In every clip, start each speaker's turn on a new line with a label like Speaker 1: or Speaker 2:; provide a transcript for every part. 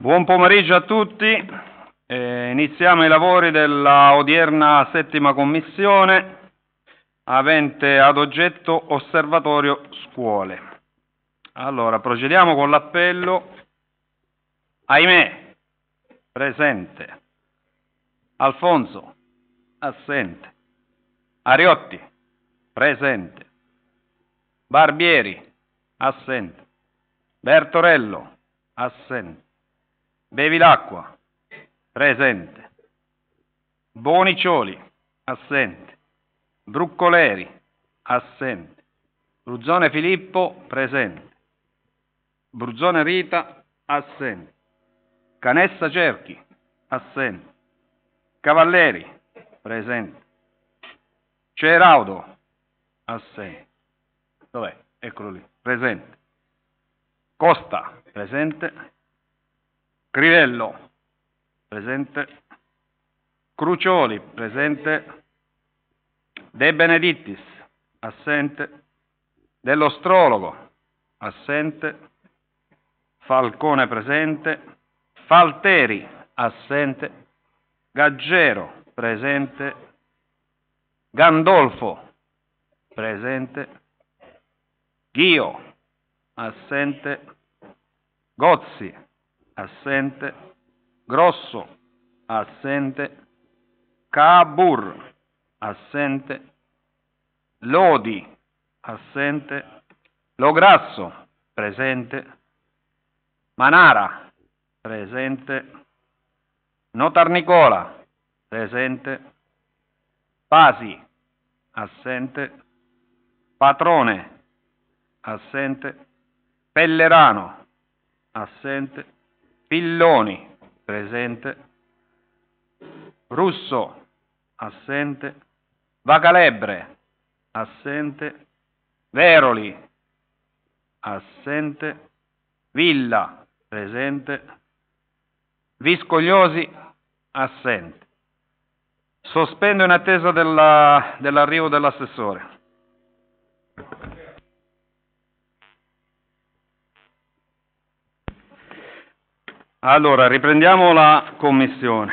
Speaker 1: Buon pomeriggio a tutti. Iniziamo i lavori della odierna settima commissione avente ad oggetto osservatorio scuole. Allora, procediamo con l'appello. Ahimè, presente. Alfonso, assente. Ariotti, presente. Barbieri, assente. Bertorello, assente. Bevilacqua, presente. Bonicioli, assente. Bruccoleri, assente. Bruzzone Filippo, presente. Bruzzone Rita, assente. Canessa Cerchi, assente. Cavalleri, presente. Ceraudo, assente. Dov'è? Eccolo lì, presente. Costa, presente. Crivello, presente. Crucioli, presente. De Benedittis, assente. Dell'Ostrologo, assente. Falcone, presente. Falteri, assente. Gaggero, presente. Gandolfo, presente. Ghio, assente. Gozzi, assente. Grosso, assente. Cabur, assente. Lodi, assente. Lograsso, presente. Manara, presente. Notarnicola, presente. Pasi, assente. Patrone, assente. Pellerano, assente. Pilloni, presente. Russo, assente. Vacalebre, assente. Veroli, assente. Villa, presente. Viscogliosi, assente. Sospendo in attesa dell'arrivo dell'assessore. Allora, riprendiamo la commissione.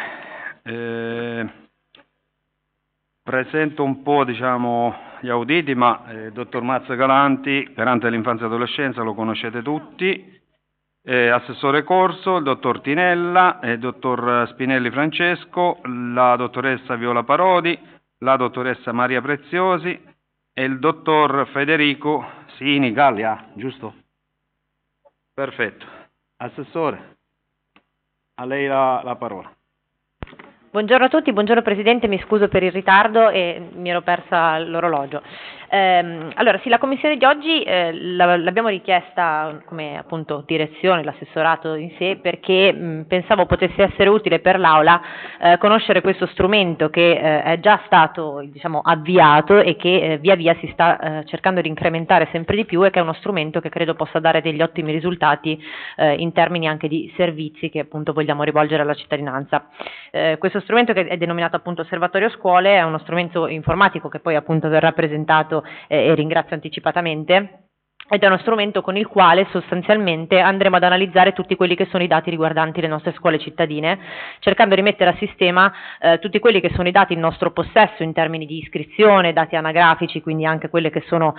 Speaker 1: Presento un po', gli auditi, ma il dottor Mazza Galanti, garante dell'infanzia e adolescenza, lo conoscete tutti. Assessore Corso, il dottor Tinella, il dottor Spinelli Francesco, la dottoressa Viola Parodi, la dottoressa Maria Preziosi e il dottor Federico Sini Gallia, giusto? Perfetto. Assessore, a lei la parola.
Speaker 2: Buongiorno a tutti, buongiorno Presidente, mi scuso per il ritardo e mi ero persa l'orologio. Allora sì, la commissione di oggi l'abbiamo richiesta come appunto direzione, l'assessorato in sé, perché pensavo potesse essere utile per l'Aula conoscere questo strumento che è già stato avviato e che via via si sta cercando di incrementare sempre di più, e che è uno strumento che credo possa dare degli ottimi risultati in termini anche di servizi che appunto vogliamo rivolgere alla cittadinanza. Questo strumento, che è denominato appunto Osservatorio Scuole, è uno strumento informatico che poi appunto verrà presentato e ringrazio anticipatamente, ed è uno strumento con il quale sostanzialmente andremo ad analizzare tutti quelli che sono i dati riguardanti le nostre scuole cittadine, cercando di mettere a sistema tutti quelli che sono i dati in nostro possesso in termini di iscrizione, dati anagrafici, quindi anche quelle che sono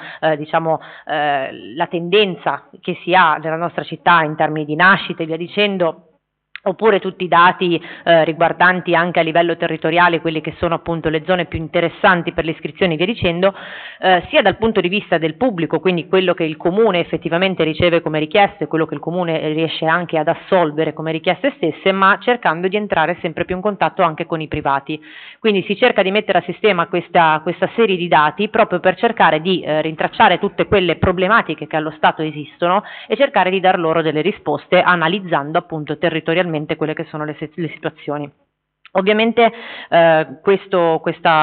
Speaker 2: la tendenza che si ha nella nostra città in termini di nascite e via dicendo, oppure tutti i dati riguardanti anche a livello territoriale quelli che sono appunto le zone più interessanti per le iscrizioni e via dicendo, sia dal punto di vista del pubblico, quindi quello che il Comune effettivamente riceve come richieste, quello che il Comune riesce anche ad assolvere come richieste stesse, ma cercando di entrare sempre più in contatto anche con i privati. Quindi si cerca di mettere a sistema questa serie di dati proprio per cercare di rintracciare tutte quelle problematiche che allo Stato esistono e cercare di dar loro delle risposte analizzando appunto territorialmente quelle che sono le situazioni. Ovviamente questo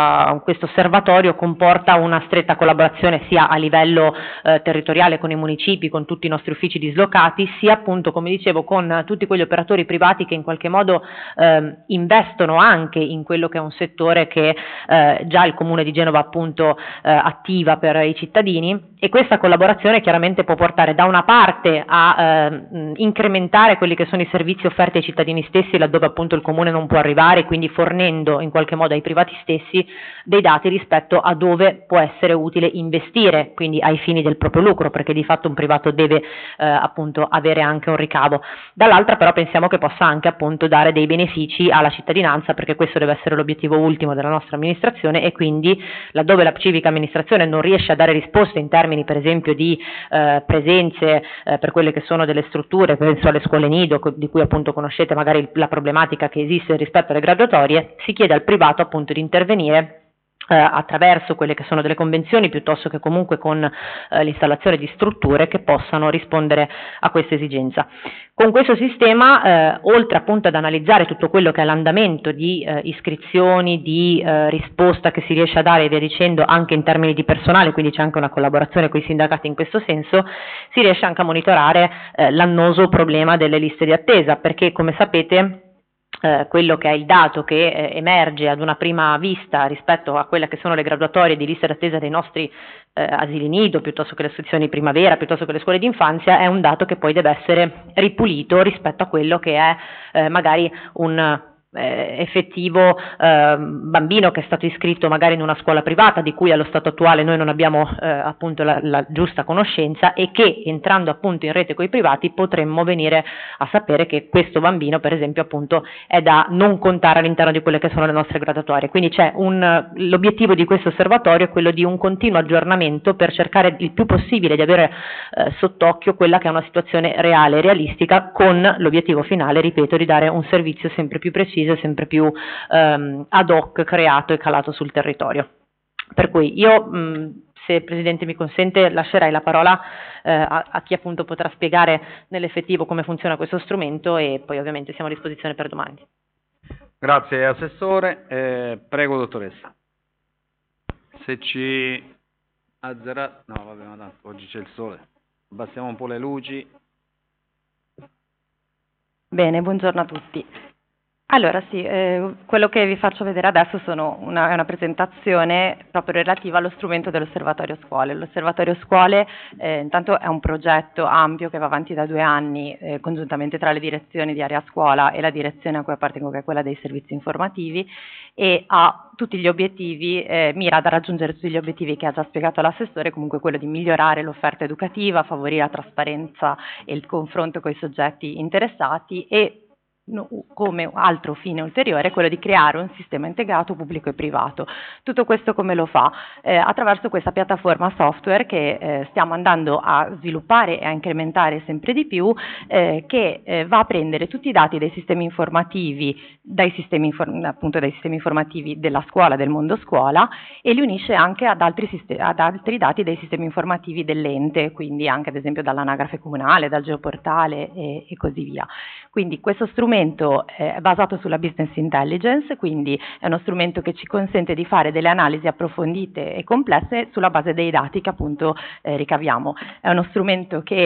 Speaker 2: osservatorio comporta una stretta collaborazione sia a livello territoriale con i municipi, con tutti i nostri uffici dislocati, sia appunto, come dicevo, con tutti quegli operatori privati che in qualche modo investono anche in quello che è un settore che già il Comune di Genova appunto attiva per i cittadini, e questa collaborazione chiaramente può portare da una parte a incrementare quelli che sono i servizi offerti ai cittadini stessi laddove appunto il Comune non può arrivare, quindi fornendo in qualche modo ai privati stessi dei dati rispetto a dove può essere utile investire, quindi ai fini del proprio lucro, perché di fatto un privato deve appunto avere anche un ricavo. Dall'altra però pensiamo che possa anche appunto dare dei benefici alla cittadinanza, perché questo deve essere l'obiettivo ultimo della nostra amministrazione, e quindi laddove la civica amministrazione non riesce a dare risposte in termini per esempio di presenze per quelle che sono delle strutture, penso alle scuole nido di cui appunto conoscete magari la problematica che esiste rispetto alle graduatorie, si chiede al privato appunto di intervenire attraverso quelle che sono delle convenzioni piuttosto che comunque con l'installazione di strutture che possano rispondere a questa esigenza. Con questo sistema, oltre appunto ad analizzare tutto quello che è l'andamento di iscrizioni, di risposta che si riesce a dare e via dicendo anche in termini di personale, quindi c'è anche una collaborazione con i sindacati in questo senso, si riesce anche a monitorare l'annoso problema delle liste di attesa, perché come sapete quello che è il dato che emerge ad una prima vista rispetto a quelle che sono le graduatorie di lista d'attesa dei nostri asili nido, piuttosto che le sezioni di primavera, piuttosto che le scuole d'infanzia, è un dato che poi deve essere ripulito rispetto a quello che è magari un effettivo bambino che è stato iscritto magari in una scuola privata di cui allo stato attuale noi non abbiamo appunto la giusta conoscenza, e che entrando appunto in rete con i privati potremmo venire a sapere che questo bambino per esempio appunto è da non contare all'interno di quelle che sono le nostre graduatorie. Quindi c'è l'obiettivo di questo osservatorio è quello di un continuo aggiornamento per cercare il più possibile di avere sott'occhio quella che è una situazione reale e realistica, con l'obiettivo finale, ripeto, di dare un servizio sempre più preciso, sempre più ad hoc, creato e calato sul territorio. Per cui io, se il Presidente mi consente, lascerei la parola a chi appunto potrà spiegare nell'effettivo come funziona questo strumento, e poi ovviamente siamo a disposizione per domande.
Speaker 1: Grazie Assessore. Prego dottoressa. Se ci azzerà... No, vabbè, ma tanto oggi c'è il sole. Abbassiamo un po' le luci.
Speaker 3: Bene, buongiorno a tutti. Allora sì, quello che vi faccio vedere adesso è una presentazione proprio relativa allo strumento dell'Osservatorio Scuole. L'Osservatorio Scuole intanto è un progetto ampio che va avanti da 2 anni congiuntamente tra le direzioni di area scuola e la direzione a cui appartengo, che è quella dei servizi informativi, e ha tutti gli obiettivi, mira ad raggiungere tutti gli obiettivi che ha già spiegato l'assessore, comunque quello di migliorare l'offerta educativa, favorire la trasparenza e il confronto con i soggetti interessati, e come altro fine ulteriore quello di creare un sistema integrato pubblico e privato. Tutto questo come lo fa? Attraverso questa piattaforma software che stiamo andando a sviluppare e a incrementare sempre di più, che va a prendere tutti i dati dei sistemi informativi, appunto dai sistemi informativi della scuola, del mondo scuola, e li unisce anche ad altri dati dei sistemi informativi dell'ente, quindi anche ad esempio dall'anagrafe comunale, dal geoportale e così via. Quindi questo strumento è basato sulla business intelligence, quindi è uno strumento che ci consente di fare delle analisi approfondite e complesse sulla base dei dati che appunto ricaviamo. È uno strumento che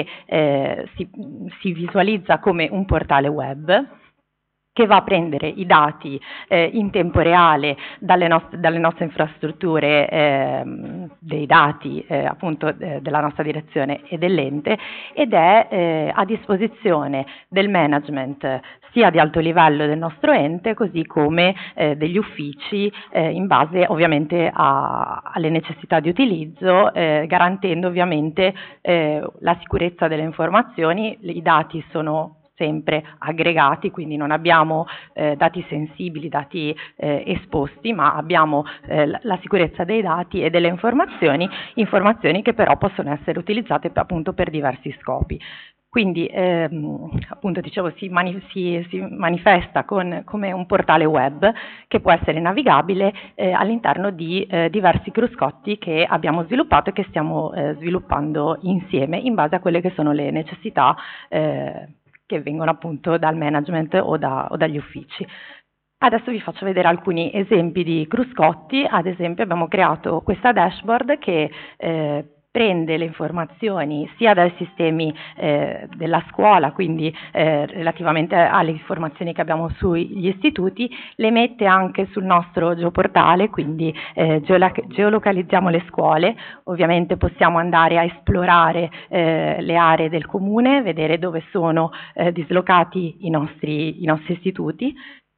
Speaker 3: si visualizza come un portale web, che va a prendere i dati in tempo reale dalle nostre infrastrutture, dei dati appunto della nostra direzione e dell'ente, ed è a disposizione del management sia di alto livello del nostro ente, così come degli uffici, in base ovviamente alle necessità di utilizzo, garantendo ovviamente la sicurezza delle informazioni. I dati sono sempre aggregati, quindi non abbiamo dati sensibili, dati esposti, ma abbiamo la sicurezza dei dati e delle informazioni che però possono essere utilizzate appunto per diversi scopi. Quindi appunto dicevo si manifesta come un portale web che può essere navigabile all'interno di diversi cruscotti che abbiamo sviluppato e che stiamo sviluppando insieme in base a quelle che sono le necessità che vengono appunto dal management o dagli uffici. Adesso vi faccio vedere alcuni esempi di cruscotti. Ad esempio abbiamo creato questa dashboard che prende le informazioni sia dai sistemi della scuola, quindi relativamente alle informazioni che abbiamo sugli istituti, le mette anche sul nostro geoportale, quindi geolocalizziamo le scuole. Ovviamente possiamo andare a esplorare le aree del comune, vedere dove sono dislocati i nostri istituti.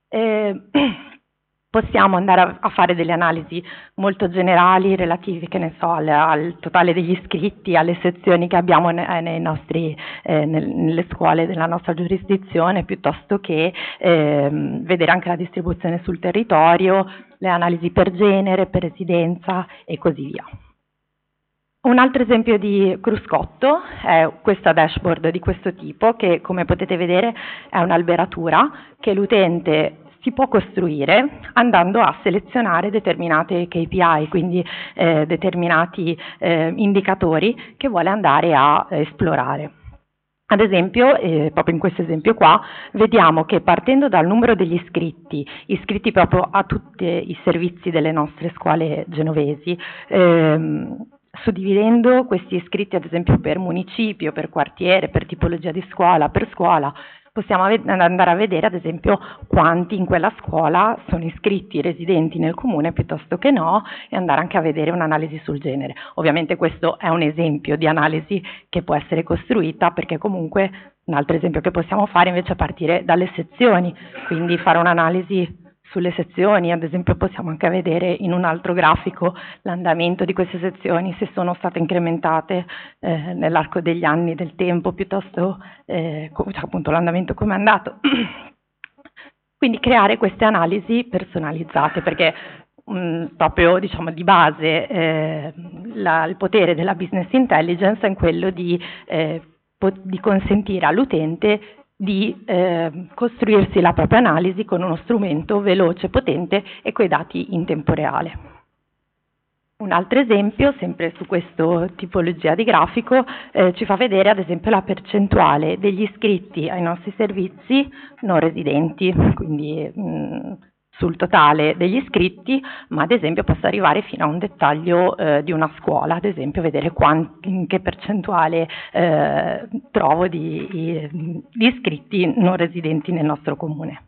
Speaker 3: Possiamo andare a fare delle analisi molto generali relative, che ne so, al totale degli iscritti, alle sezioni che abbiamo nelle scuole della nostra giurisdizione, piuttosto che vedere anche la distribuzione sul territorio, le analisi per genere, per residenza e così via. Un altro esempio di cruscotto è questa dashboard di questo tipo, che come potete vedere è un'alberatura che l'utente si può costruire andando a selezionare determinate KPI, quindi determinati indicatori che vuole andare a esplorare. Ad esempio, proprio in questo esempio qua, vediamo che partendo dal numero degli iscritti proprio a tutti i servizi delle nostre scuole genovesi, suddividendo questi iscritti ad esempio per municipio, per quartiere, per tipologia di scuola, per scuola, possiamo andare a vedere ad esempio quanti in quella scuola sono iscritti residenti nel comune piuttosto che no, e andare anche a vedere un'analisi sul genere. Ovviamente questo è un esempio di analisi che può essere costruita, perché comunque un altro esempio che possiamo fare invece è partire dalle sezioni, quindi fare un'analisi sulle sezioni. Ad esempio possiamo anche vedere in un altro grafico l'andamento di queste sezioni, se sono state incrementate nell'arco degli anni del tempo, piuttosto appunto l'andamento come è andato. Quindi creare queste analisi personalizzate, perché proprio diciamo di base il potere della business intelligence è quello di consentire all'utente di costruirsi la propria analisi con uno strumento veloce, potente e coi dati in tempo reale. Un altro esempio, sempre su questa tipologia di grafico, ci fa vedere ad esempio la percentuale degli iscritti ai nostri servizi non residenti, quindi sul totale degli iscritti, ma ad esempio posso arrivare fino a un dettaglio di una scuola, ad esempio vedere in che percentuale trovo di iscritti non residenti nel nostro comune.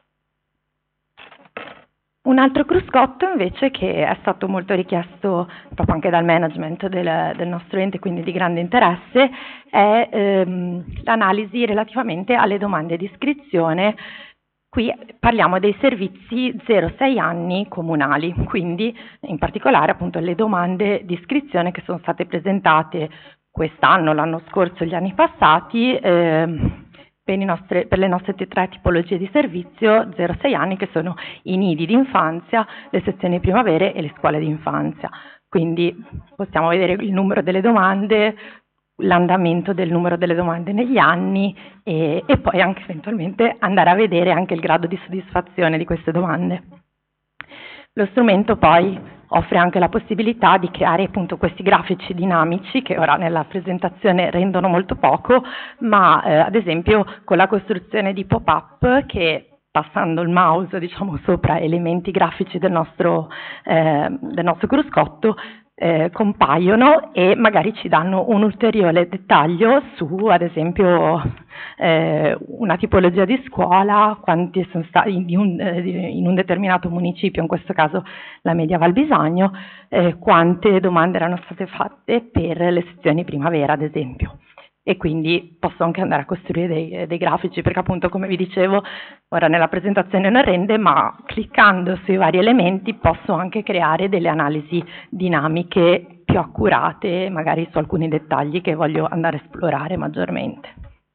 Speaker 3: Un altro cruscotto invece, che è stato molto richiesto proprio anche dal management del nostro ente, quindi di grande interesse, è l'analisi relativamente alle domande di iscrizione. Qui parliamo dei servizi 0-6 anni comunali, quindi in particolare appunto le domande di iscrizione che sono state presentate quest'anno, l'anno scorso e gli anni passati per le nostre tre tipologie di servizio 0-6 anni, che sono i nidi d'infanzia, le sezioni primavere e le scuole d'infanzia. Quindi possiamo vedere il numero delle domande, l'andamento del numero delle domande negli anni e poi anche eventualmente andare a vedere anche il grado di soddisfazione di queste domande. Lo strumento poi offre anche la possibilità di creare appunto questi grafici dinamici che ora nella presentazione rendono molto poco, ma ad esempio con la costruzione di pop-up che, passando il mouse diciamo sopra elementi grafici del nostro cruscotto, compaiono e magari ci danno un ulteriore dettaglio su, ad esempio, una tipologia di scuola, quanti sono stati in un determinato municipio, in questo caso la Media Val Bisagno, quante domande erano state fatte per le sezioni primavera, ad esempio. E quindi posso anche andare a costruire dei grafici, perché appunto, come vi dicevo, ora nella presentazione non rende, ma cliccando sui vari elementi posso anche creare delle analisi dinamiche più accurate, magari su alcuni dettagli che voglio andare a esplorare maggiormente.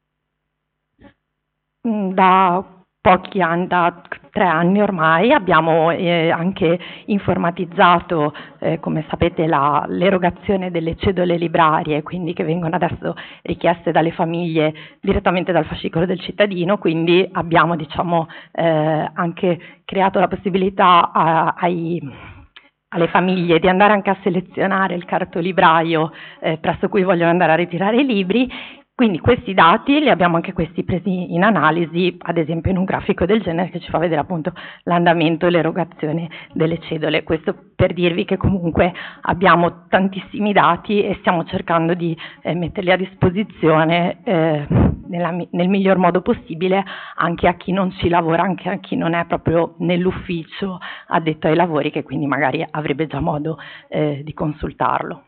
Speaker 3: Da pochi anni, da 3 anni ormai, abbiamo anche informatizzato, come sapete, l'erogazione delle cedole librarie, quindi che vengono adesso richieste dalle famiglie direttamente dal fascicolo del cittadino, quindi abbiamo diciamo anche creato la possibilità alle famiglie di andare anche a selezionare il cartolibraio presso cui vogliono andare a ritirare i libri, Quindi questi dati li abbiamo anche questi presi in analisi, ad esempio in un grafico del genere che ci fa vedere appunto l'andamento e l'erogazione delle cedole. Questo per dirvi che comunque abbiamo tantissimi dati e stiamo cercando di metterli a disposizione nel miglior modo possibile anche a chi non ci lavora, anche a chi non è proprio nell'ufficio addetto ai lavori, che quindi magari avrebbe già modo di consultarlo.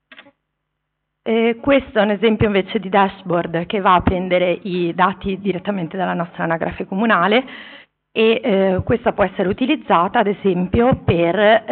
Speaker 3: Questo è un esempio invece di dashboard che va a prendere i dati direttamente dalla nostra anagrafe comunale e questa può essere utilizzata ad esempio per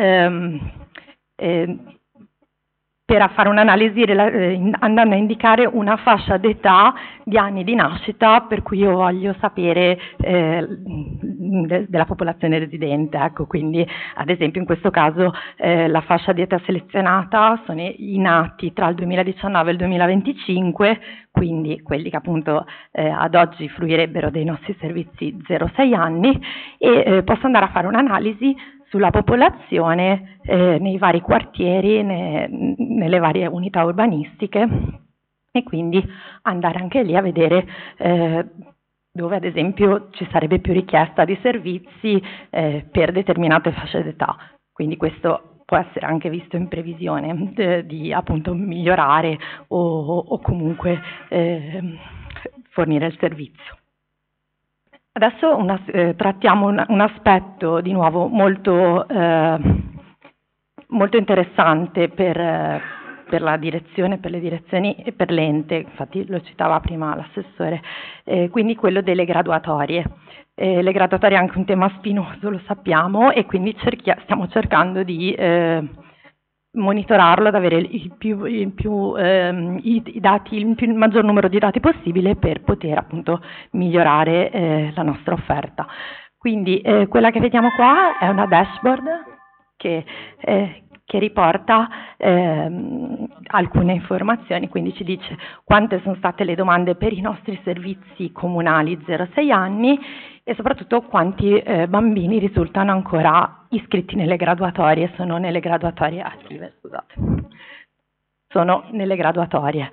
Speaker 3: fare un'analisi andando a indicare una fascia d'età di anni di nascita per cui io voglio sapere della popolazione residente. Ecco, quindi ad esempio in questo caso la fascia di età selezionata sono i nati tra il 2019 e il 2025, quindi quelli che appunto ad oggi fruirebbero dei nostri servizi 0-6 anni e posso andare a fare un'analisi sulla popolazione nei vari quartieri, nelle varie unità urbanistiche e quindi andare anche lì a vedere dove ad esempio ci sarebbe più richiesta di servizi per determinate fasce d'età. Quindi questo può essere anche visto in previsione di appunto migliorare o comunque fornire il servizio. Adesso trattiamo un aspetto di nuovo molto interessante per la direzione, per le direzioni e per l'ente, infatti lo citava prima l'assessore, quindi quello delle graduatorie. Le graduatorie è anche un tema spinoso, lo sappiamo, e quindi stiamo cercando di monitorarlo, ad avere il maggior numero di dati possibile per poter appunto migliorare la nostra offerta. Quindi quella che vediamo qua è una dashboard che riporta alcune informazioni, quindi ci dice quante sono state le domande per i nostri servizi comunali 0-6 anni e soprattutto quanti bambini risultano ancora iscritti nelle graduatorie, sono nelle graduatorie attive, scusate. Sono nelle graduatorie.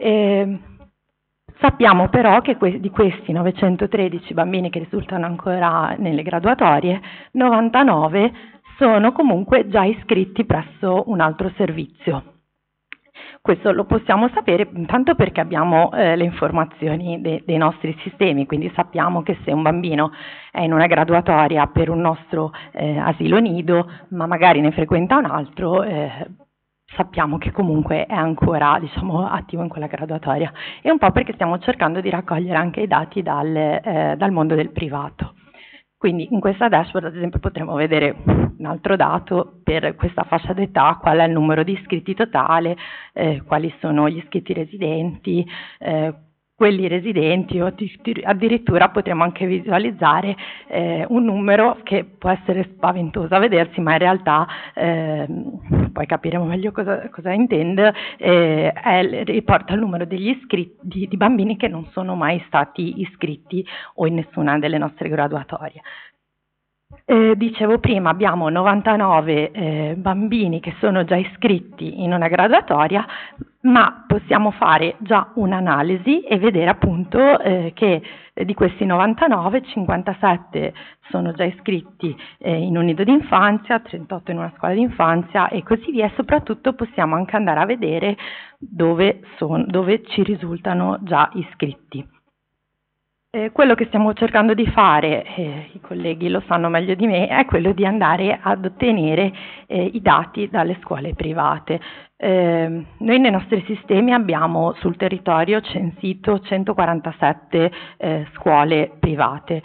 Speaker 3: Sappiamo però che di questi 913 bambini che risultano ancora nelle graduatorie, 99 sono comunque già iscritti presso un altro servizio. Questo lo possiamo sapere intanto perché abbiamo le informazioni dei nostri sistemi, quindi sappiamo che se un bambino è in una graduatoria per un nostro asilo nido, ma magari ne frequenta un altro, sappiamo che comunque è ancora, diciamo, attivo in quella graduatoria. E un po' perché stiamo cercando di raccogliere anche i dati dal mondo del privato. Quindi in questa dashboard ad esempio potremo vedere un altro dato per questa fascia d'età, qual è il numero di iscritti totale, quali sono gli iscritti residenti, quelli residenti o addirittura potremo anche visualizzare un numero che può essere spaventoso a vedersi, ma in realtà poi capiremo meglio cosa intende, riporta il numero degli iscritti di bambini che non sono mai stati iscritti o in nessuna delle nostre graduatorie. Dicevo prima, abbiamo 99 bambini che sono già iscritti in una graduatoria, ma possiamo fare già un'analisi e vedere appunto che di questi 99, 57 sono già iscritti in un nido d'infanzia, 38 in una scuola d'infanzia e così via, e soprattutto possiamo anche andare a vedere dove ci risultano già iscritti. Quello che stiamo cercando di fare, i colleghi lo sanno meglio di me, è quello di andare ad ottenere i dati dalle scuole private. Noi nei nostri sistemi abbiamo sul territorio censito 147 scuole private,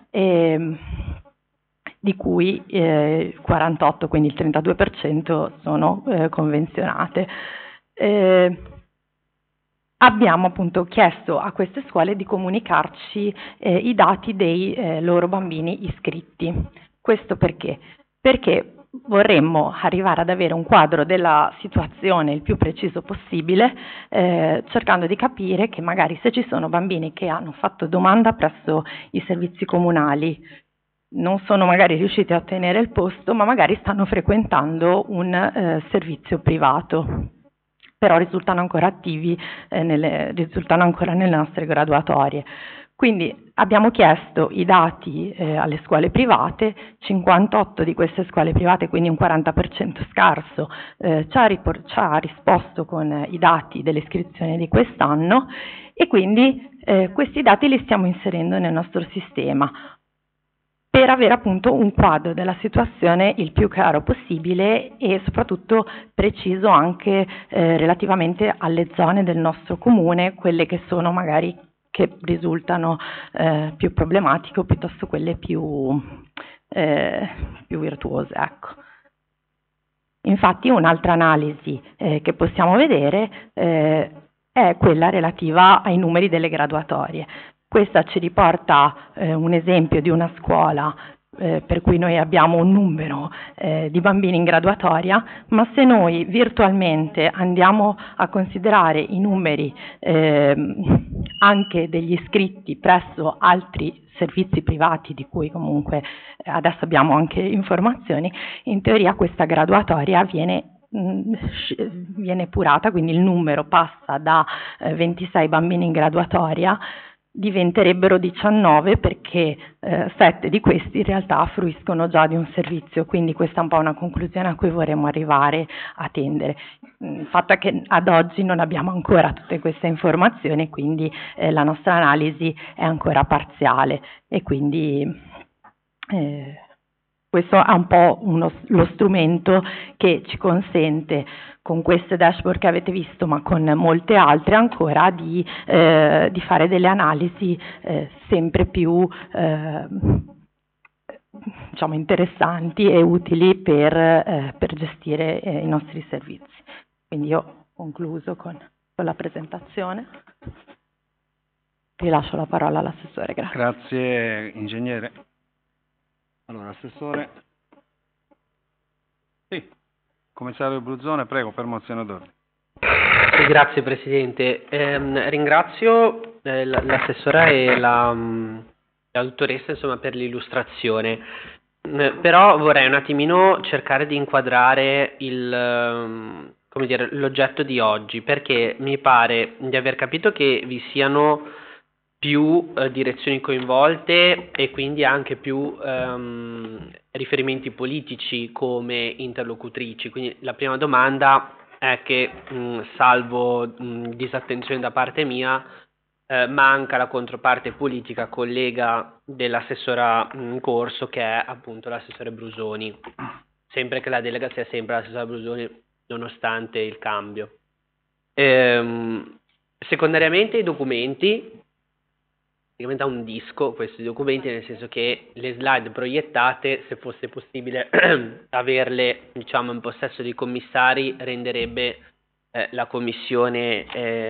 Speaker 3: di cui 48, quindi il 32% sono convenzionate. Abbiamo appunto chiesto a queste scuole di comunicarci i dati dei loro bambini iscritti. Questo perché? Perché vorremmo arrivare ad avere un quadro della situazione il più preciso possibile, cercando di capire che magari se ci sono bambini che hanno fatto domanda presso i servizi comunali, non sono magari riusciti a ottenere il posto, ma magari stanno frequentando un servizio privato. però risultano ancora attivi, risultano ancora nelle nostre graduatorie. Quindi abbiamo chiesto i dati alle scuole private, 58 di queste scuole private, quindi un 40% scarso, ci ha risposto con i dati delle iscrizioni di quest'anno e quindi questi dati li stiamo inserendo nel nostro sistema per avere appunto un quadro della situazione il più chiaro possibile e soprattutto preciso anche relativamente alle zone del nostro comune, quelle che sono magari che risultano più problematiche o piuttosto quelle più virtuose, ecco. Infatti un'altra analisi che possiamo vedere è quella relativa ai numeri delle graduatorie. Questa ci riporta un esempio di una scuola per cui noi abbiamo un numero di bambini in graduatoria, ma se noi virtualmente andiamo a considerare i numeri anche degli iscritti presso altri servizi privati di cui comunque adesso abbiamo anche informazioni, in teoria questa graduatoria viene purata, quindi il numero passa da 26 bambini in graduatoria, diventerebbero 19 perché 7 di questi in realtà fruiscono già di un servizio, quindi questa è un po' una conclusione a cui vorremmo arrivare a tendere. Il fatto è che ad oggi non abbiamo ancora tutte queste informazioni, quindi la nostra analisi è ancora parziale e quindi questo è un po' lo strumento che ci consente con queste dashboard che avete visto, ma con molte altre ancora, di fare delle analisi sempre più diciamo interessanti e utili per gestire i nostri servizi. Quindi io ho concluso con la presentazione. Rilascio la parola all'assessore. Grazie.
Speaker 1: Grazie, ingegnere. Allora, assessore. Sì. Commissario Bruzzone, prego, per mozione d'ordine.
Speaker 4: Grazie Presidente. Ringrazio l'assessora e la dottoressa insomma, per l'illustrazione, però vorrei un attimino cercare di inquadrare l'oggetto di oggi, perché mi pare di aver capito che vi siano più direzioni coinvolte e quindi anche più riferimenti politici come interlocutrici. Quindi la prima domanda è che, salvo disattenzione da parte mia, manca la controparte politica collega dell'assessora in corso, che è appunto l'assessore Brusoni, sempre che la delega sia sempre l'assessora Brusoni nonostante il cambio. Secondariamente i documenti, diventa un disco questi documenti, nel senso che le slide proiettate, se fosse possibile averle diciamo in possesso dei commissari, renderebbe la commissione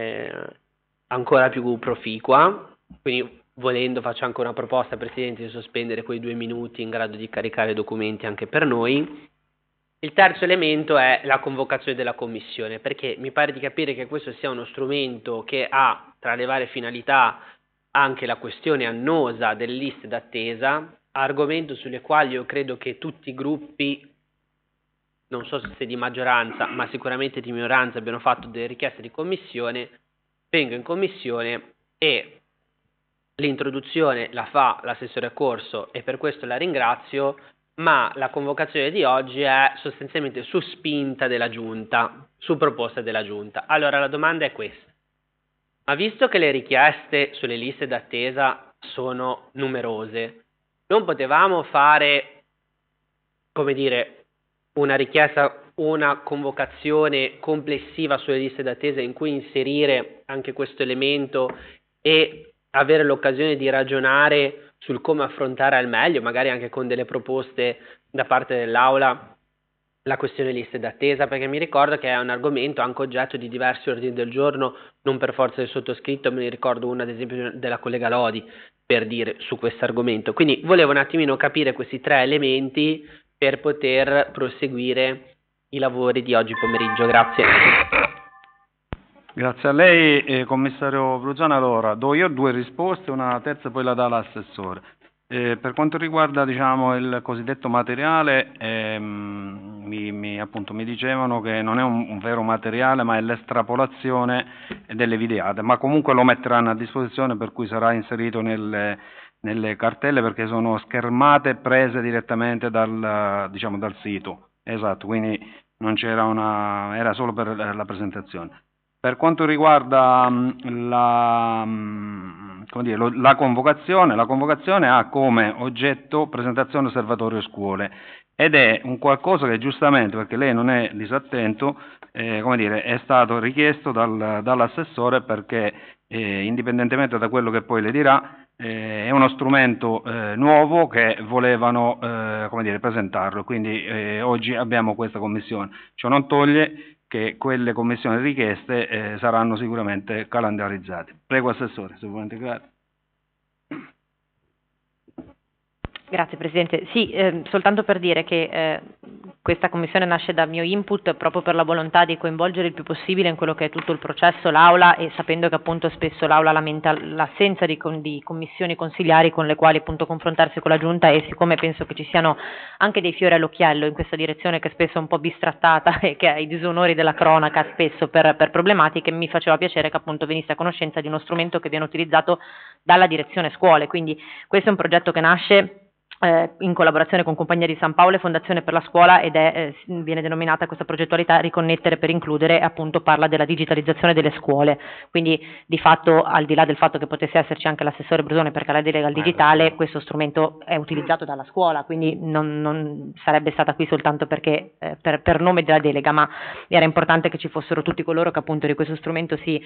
Speaker 4: ancora più proficua. Quindi volendo faccio anche una proposta, Presidente, di sospendere quei 2 minuti in grado di caricare documenti anche per noi. Il terzo elemento è la convocazione della commissione, perché mi pare di capire che questo sia uno strumento che ha tra le varie finalità anche la questione annosa delle liste d'attesa, argomento sulle quali io credo che tutti i gruppi, non so se di maggioranza, ma sicuramente di minoranza, abbiano fatto delle richieste di commissione. Vengo in commissione e l'introduzione la fa l'assessore Corso e per questo la ringrazio, ma la convocazione di oggi è sostanzialmente su spinta della Giunta, su proposta della Giunta. Allora la domanda è questa. Ma visto che le richieste sulle liste d'attesa sono numerose, non potevamo fare, come dire, una richiesta, una convocazione complessiva sulle liste d'attesa in cui inserire anche questo elemento e avere l'occasione di ragionare sul come affrontare al meglio, magari anche con delle proposte da parte dell'Aula, la questione liste d'attesa, perché mi ricordo che è un argomento anche oggetto di diversi ordini del giorno, non per forza del sottoscritto, me ne ricordo uno ad esempio della collega Lodi, per dire, su questo argomento. Quindi volevo un attimino capire questi 3 elementi per poter proseguire i lavori di oggi pomeriggio. Grazie.
Speaker 1: Grazie a lei, commissario Bruzzone. Allora, do io 2 risposte, una terza poi la dà l'assessore. Per quanto riguarda diciamo, il cosiddetto materiale, appunto mi dicevano che non è un vero materiale, ma è l'estrapolazione delle videate, ma comunque lo metteranno a disposizione, per cui sarà inserito nelle cartelle, perché sono schermate prese direttamente dal sito. Esatto, quindi non c'era era solo per la presentazione. Per quanto riguarda la convocazione ha come oggetto presentazione osservatorio scuole, ed è un qualcosa che giustamente, perché lei non è disattento, è stato richiesto dall'assessore, perché indipendentemente da quello che poi le dirà, è uno strumento nuovo che volevano presentarlo, quindi oggi abbiamo questa commissione. Ciò non toglie che quelle commissioni richieste saranno sicuramente calendarizzate. Prego Assessore, se vuole integrare.
Speaker 2: Grazie Presidente. Sì, soltanto per dire che questa commissione nasce da mio input proprio per la volontà di coinvolgere il più possibile in quello che è tutto il processo l'Aula, e sapendo che appunto spesso l'Aula lamenta l'assenza di commissioni consiliari con le quali appunto confrontarsi con la Giunta, e siccome penso che ci siano anche dei fiori all'occhiello in questa direzione, che spesso è un po' bistrattata e che ha i disonori della cronaca spesso per problematiche, mi faceva piacere che appunto venisse a conoscenza di uno strumento che viene utilizzato dalla direzione scuole. Quindi questo è un progetto che nasce in collaborazione con Compagnia di San Paolo e Fondazione per la Scuola, ed viene denominata questa progettualità Riconnettere per Includere, e appunto parla della digitalizzazione delle scuole. Quindi di fatto, al di là del fatto che potesse esserci anche l'assessore Brusone perché la delega al digitale, questo strumento è utilizzato dalla scuola, quindi non sarebbe stata qui soltanto perché per nome della delega, ma era importante che ci fossero tutti coloro che appunto di questo strumento si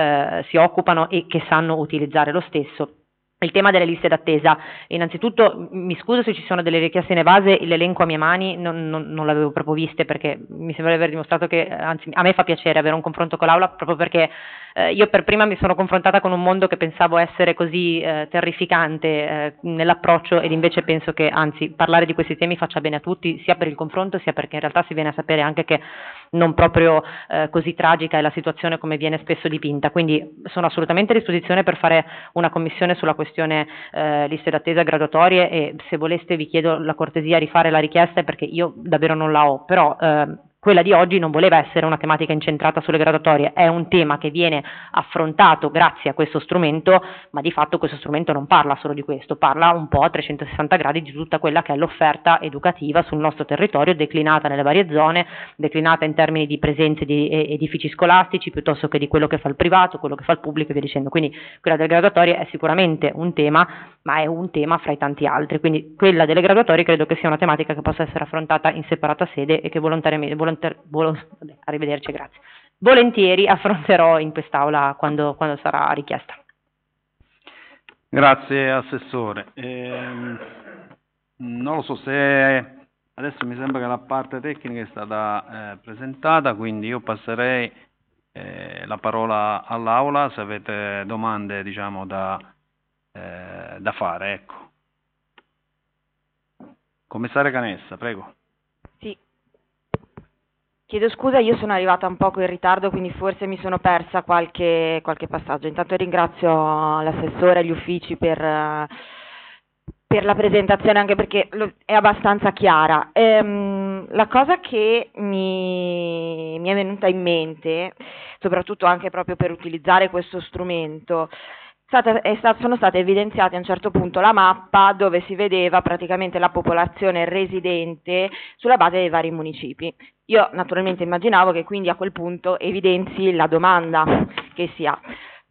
Speaker 2: occupano e che sanno utilizzare lo stesso. Il tema delle liste d'attesa, innanzitutto mi scuso se ci sono delle richieste inevase, l'elenco a mie mani non l'avevo proprio viste, perché mi sembra di aver dimostrato che, anzi, a me fa piacere avere un confronto con l'Aula, proprio perché io per prima mi sono confrontata con un mondo che pensavo essere così terrificante nell'approccio, ed invece penso che anzi parlare di questi temi faccia bene a tutti, sia per il confronto sia perché in realtà si viene a sapere anche che non proprio così tragica è la situazione come viene spesso dipinta. Quindi sono assolutamente a disposizione per fare una commissione sulla questione liste d'attesa graduatorie, e se voleste vi chiedo la cortesia a rifare la richiesta, perché io davvero non la ho, però quella di oggi non voleva essere una tematica incentrata sulle graduatorie, è un tema che viene affrontato grazie a questo strumento, ma di fatto questo strumento non parla solo di questo, parla un po' a 360 gradi di tutta quella che è l'offerta educativa sul nostro territorio, declinata nelle varie zone, declinata in termini di presenze di edifici scolastici, piuttosto che di quello che fa il privato, quello che fa il pubblico e via dicendo. Quindi quella delle graduatorie è sicuramente un tema, ma è un tema fra i tanti altri, quindi quella delle graduatorie credo che sia una tematica che possa essere affrontata in separata sede e che arrivederci, grazie. Volentieri affronterò in quest'Aula quando sarà richiesta.
Speaker 1: Grazie Assessore. Non lo so se adesso mi sembra che la parte tecnica è stata presentata, quindi io passerei la parola all'Aula se avete domande da fare, ecco. Commissario Canessa, prego.
Speaker 5: Sì. Chiedo scusa, io sono arrivata un poco in ritardo, quindi forse mi sono persa qualche passaggio. Intanto ringrazio l'assessore e gli uffici per la presentazione, anche perché è abbastanza chiara. La cosa che mi è venuta in mente, soprattutto anche proprio per utilizzare questo strumento, sono state evidenziate a un certo punto la mappa dove si vedeva praticamente la popolazione residente sulla base dei vari municipi. Io naturalmente immaginavo che quindi a quel punto evidenzi la domanda che si ha.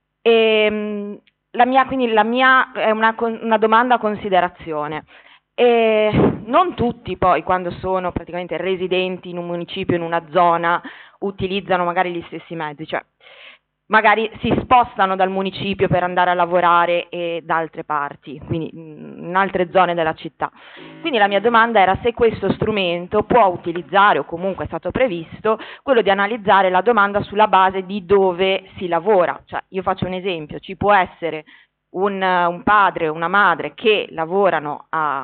Speaker 5: La mia è una domanda a considerazione. Non tutti poi, quando sono praticamente residenti in un municipio, in una zona, utilizzano magari gli stessi mezzi, cioè magari si spostano dal municipio per andare a lavorare da altre parti, quindi in altre zone della città. Quindi la mia domanda era se questo strumento può utilizzare, o comunque è stato previsto, quello di analizzare la domanda sulla base di dove si lavora. Cioè, io faccio un esempio, ci può essere un padre o una madre che lavorano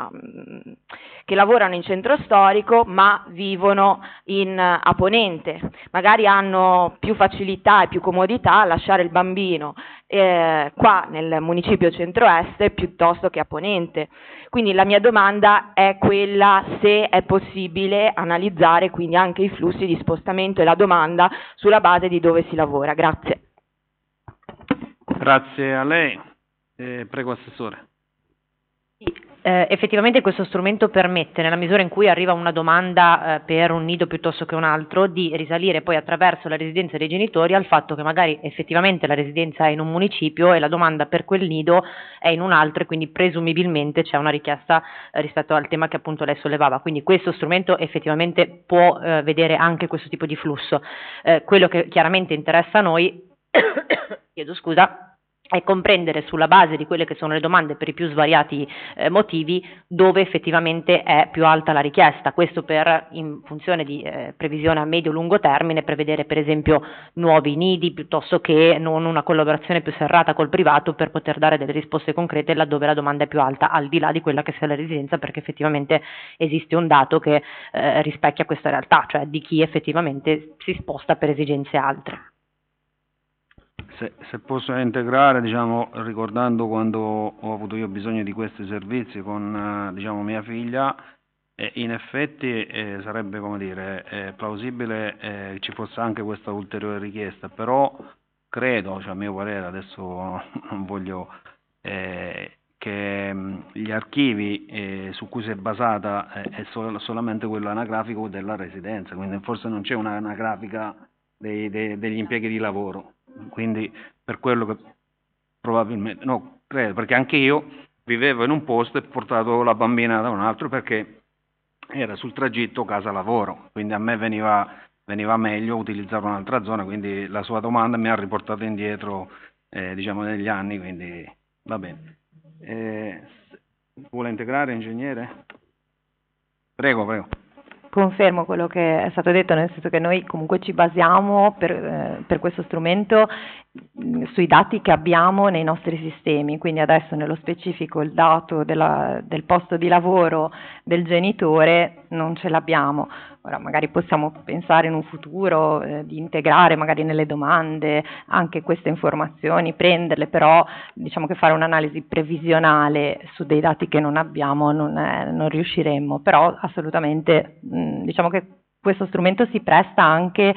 Speaker 5: in centro storico ma vivono a Ponente, magari hanno più facilità e più comodità a lasciare il bambino qua nel municipio centro-est piuttosto che a Ponente. Quindi la mia domanda è quella se è possibile analizzare quindi anche i flussi di spostamento e la domanda sulla base di dove si lavora. Grazie.
Speaker 1: Grazie a lei. Prego, Assessore.
Speaker 2: Effettivamente questo strumento permette, nella misura in cui arriva una domanda per un nido piuttosto che un altro, di risalire poi attraverso la residenza dei genitori al fatto che magari effettivamente la residenza è in un municipio e la domanda per quel nido è in un altro, e quindi presumibilmente c'è una richiesta rispetto al tema che appunto lei sollevava. Quindi questo strumento effettivamente può vedere anche questo tipo di flusso. Quello che chiaramente interessa a noi chiedo scusa, è comprendere sulla base di quelle che sono le domande per i più svariati motivi dove effettivamente è più alta la richiesta. Questo in funzione di previsione a medio-lungo termine, prevedere per esempio nuovi nidi piuttosto che non una collaborazione più serrata col privato per poter dare delle risposte concrete laddove la domanda è più alta, al di là di quella che sia la residenza, perché effettivamente esiste un dato che rispecchia questa realtà, cioè di chi effettivamente si sposta per esigenze altre.
Speaker 1: Se posso integrare, diciamo, ricordando quando ho avuto io bisogno di questi servizi con, diciamo, mia figlia, in effetti sarebbe, come dire, plausibile ci fosse anche questa ulteriore richiesta, però credo, cioè a mio parere, adesso non voglio che gli archivi su cui si è basata è solamente quello anagrafico della residenza, quindi forse non c'è un'anagrafica degli impieghi di lavoro. Quindi per quello che probabilmente, no, credo, perché anche io vivevo in un posto e ho portato la bambina da un altro perché era sul tragitto casa-lavoro, quindi a me veniva meglio utilizzare un'altra zona, quindi la sua domanda mi ha riportato indietro, diciamo, negli anni, quindi va bene. Vuole integrare, ingegnere? Prego.
Speaker 3: Confermo quello che è stato detto, nel senso che noi comunque ci basiamo per questo strumento sui dati che abbiamo nei nostri sistemi, quindi adesso nello specifico il dato del posto di lavoro del genitore non ce l'abbiamo. Ora magari possiamo pensare in un futuro di integrare magari nelle domande anche queste informazioni, prenderle, però diciamo che fare un'analisi previsionale su dei dati che non abbiamo non riusciremmo, però assolutamente diciamo che questo strumento si presta anche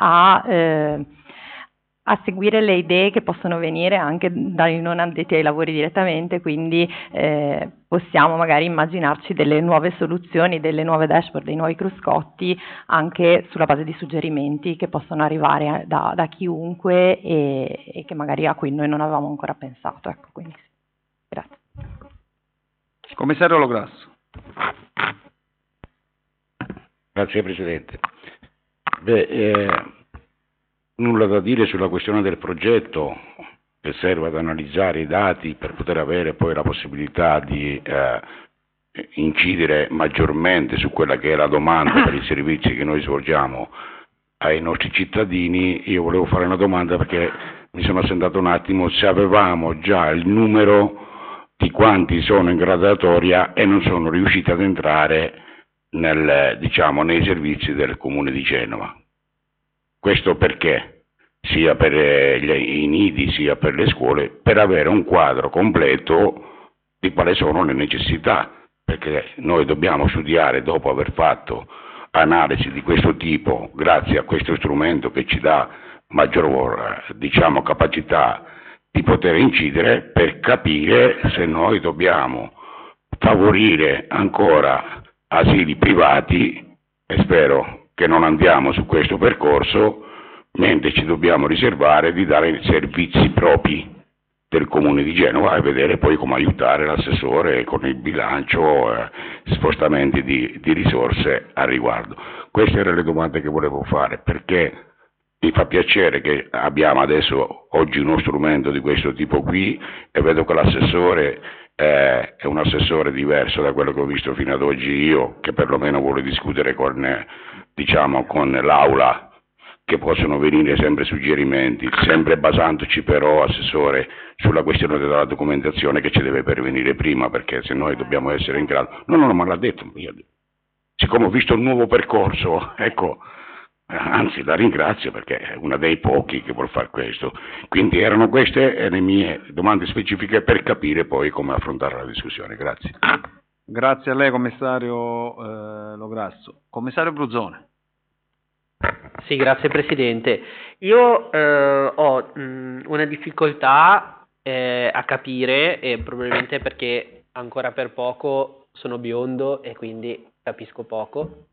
Speaker 3: a seguire le idee che possono venire anche dai non addetti ai lavori direttamente, quindi possiamo magari immaginarci delle nuove soluzioni, delle nuove dashboard, dei nuovi cruscotti anche sulla base di suggerimenti che possono arrivare da chiunque e che magari a cui noi non avevamo ancora pensato. Ecco, quindi grazie.
Speaker 1: Commissario Lograsso.
Speaker 6: Grazie Presidente. Nulla da dire sulla questione del progetto che serve ad analizzare i dati per poter avere poi la possibilità di incidere maggiormente su quella che è la domanda per i servizi che noi svolgiamo ai nostri cittadini. Io volevo fare una domanda perché mi sono assentato un attimo se avevamo già il numero di quanti sono in graduatoria e non sono riusciti ad entrare nei servizi del Comune di Genova. Questo perché? Sia per i nidi sia per le scuole, per avere un quadro completo di quali sono le necessità, perché noi dobbiamo studiare, dopo aver fatto analisi di questo tipo, grazie a questo strumento che ci dà maggior capacità di poter incidere, per capire se noi dobbiamo favorire ancora asili privati, e spero che non andiamo su questo percorso, mentre ci dobbiamo riservare di dare servizi propri del Comune di Genova e vedere poi come aiutare l'assessore con il bilancio, spostamenti di risorse al riguardo. Queste erano le domande che volevo fare, perché mi fa piacere che abbiamo adesso oggi uno strumento di questo tipo qui e vedo che l'assessore è un assessore diverso da quello che ho visto fino ad oggi io, che perlomeno vuole discutere con l'aula che possono venire sempre suggerimenti, sempre basandoci però, Assessore, sulla questione della documentazione che ci deve pervenire prima, perché se noi dobbiamo essere in grado... No, ma l'ha detto, siccome ho visto il nuovo percorso, ecco, anzi la ringrazio perché è una dei pochi che vuol fare questo. Quindi erano queste le mie domande specifiche per capire poi come affrontare la discussione. Grazie.
Speaker 1: Grazie a lei, commissario Lograsso. Commissario Bruzzone.
Speaker 4: Sì, grazie Presidente. Io ho una difficoltà a capire, e probabilmente perché ancora per poco sono biondo e quindi capisco poco.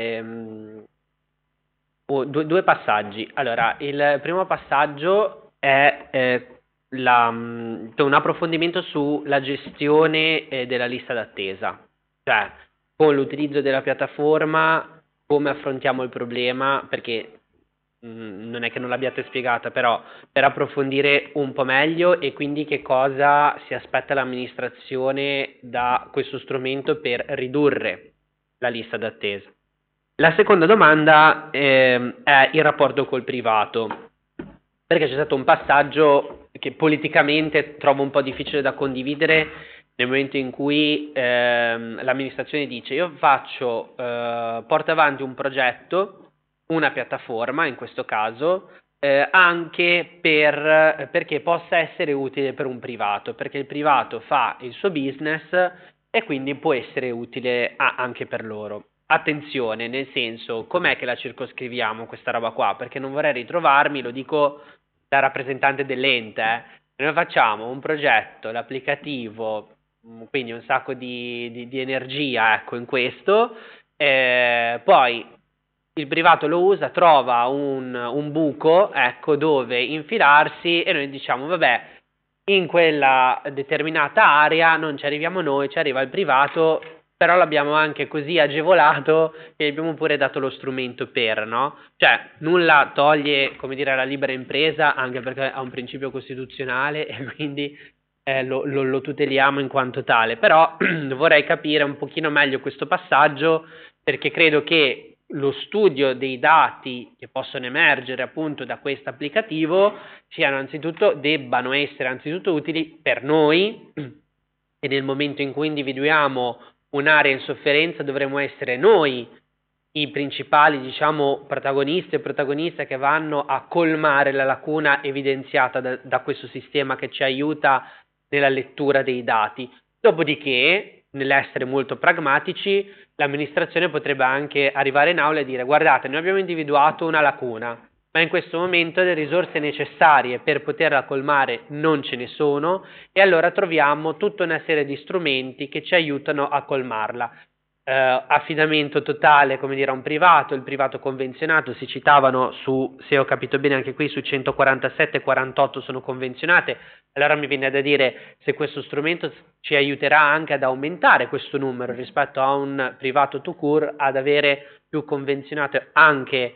Speaker 4: Due passaggi. Allora, il primo passaggio è un approfondimento sulla gestione della lista d'attesa, cioè con l'utilizzo della piattaforma come affrontiamo il problema, perché non è che non l'abbiate spiegata, però per approfondire un po' meglio, e quindi che cosa si aspetta l'amministrazione da questo strumento per ridurre la lista d'attesa. La seconda domanda è il rapporto col privato, perché c'è stato un passaggio che politicamente trovo un po' difficile da condividere, nel momento in cui l'amministrazione dice io porto avanti un progetto, una piattaforma in questo caso, anche perché possa essere utile per un privato, perché il privato fa il suo business e quindi può essere utile anche per loro. Attenzione, nel senso, com'è che la circoscriviamo questa roba qua? Perché non vorrei ritrovarmi, lo dico da rappresentante dell'ente, noi facciamo un progetto, l'applicativo, quindi un sacco di energia, ecco, in questo, poi il privato lo usa, trova un buco, ecco, dove infilarsi, e noi diciamo vabbè, in quella determinata area non ci arriviamo noi, ci arriva il privato, però l'abbiamo anche così agevolato che gli abbiamo pure dato lo strumento per, no? Cioè, nulla toglie, come dire, alla libera impresa, anche perché ha un principio costituzionale e quindi lo tuteliamo in quanto tale, però vorrei capire un pochino meglio questo passaggio, perché credo che lo studio dei dati che possono emergere appunto da questo applicativo debbano essere anzitutto utili per noi, e nel momento in cui individuiamo un'area in sofferenza dovremo essere noi i principali, diciamo, protagonisti e protagoniste che vanno a colmare la lacuna evidenziata da questo sistema che ci aiuta nella lettura dei dati. Dopodiché, nell'essere molto pragmatici, l'amministrazione potrebbe anche arrivare in aula e dire guardate, noi abbiamo individuato una lacuna, ma in questo momento le risorse necessarie per poterla colmare non ce ne sono, e allora troviamo tutta una serie di strumenti che ci aiutano a colmarla. Affidamento totale, come dire, a un privato, il privato convenzionato, si citavano se ho capito bene anche qui, su 147 48 sono convenzionate. Allora mi viene da dire se questo strumento ci aiuterà anche ad aumentare questo numero rispetto a un privato tout court, ad avere più convenzionato anche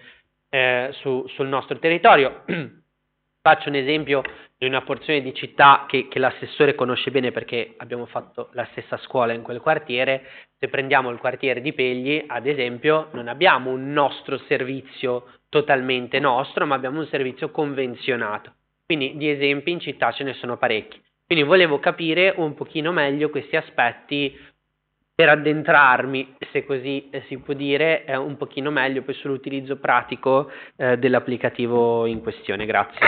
Speaker 4: sul nostro territorio. Faccio un esempio di una porzione di città che l'assessore conosce bene perché abbiamo fatto la stessa scuola in quel quartiere. Se prendiamo il quartiere di Pegli, ad esempio, non abbiamo un nostro servizio totalmente nostro, ma abbiamo un servizio convenzionato. Quindi di esempi in città ce ne sono parecchi. Quindi volevo capire un pochino meglio questi aspetti per addentrarmi, se così si può dire, un pochino meglio poi sull'utilizzo pratico dell'applicativo in questione. Grazie.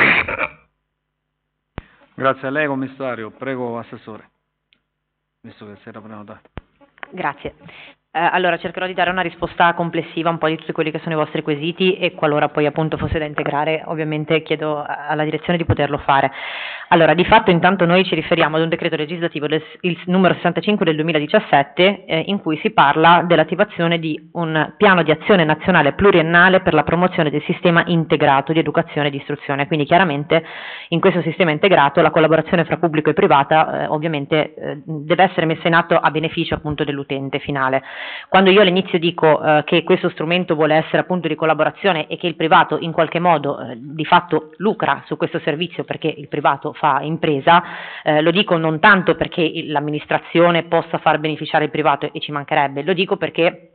Speaker 1: Grazie a lei, commissario. Prego, assessore, visto che si era prenotato.
Speaker 2: Grazie. Allora cercherò di dare una risposta complessiva un po' di tutti quelli che sono i vostri quesiti, e qualora poi appunto fosse da integrare ovviamente chiedo alla direzione di poterlo fare. Allora, di fatto intanto noi ci riferiamo ad un decreto legislativo, il numero 65 del 2017, in cui si parla dell'attivazione di un piano di azione nazionale pluriennale per la promozione del sistema integrato di educazione e di istruzione. Quindi chiaramente in questo sistema integrato la collaborazione fra pubblico e privata ovviamente deve essere messa in atto a beneficio appunto dell'utente finale. Quando io all'inizio dico che questo strumento vuole essere appunto di collaborazione e che il privato in qualche modo di fatto lucra su questo servizio perché il privato fa impresa, lo dico non tanto perché l'amministrazione possa far beneficiare il privato, e ci mancherebbe, lo dico perché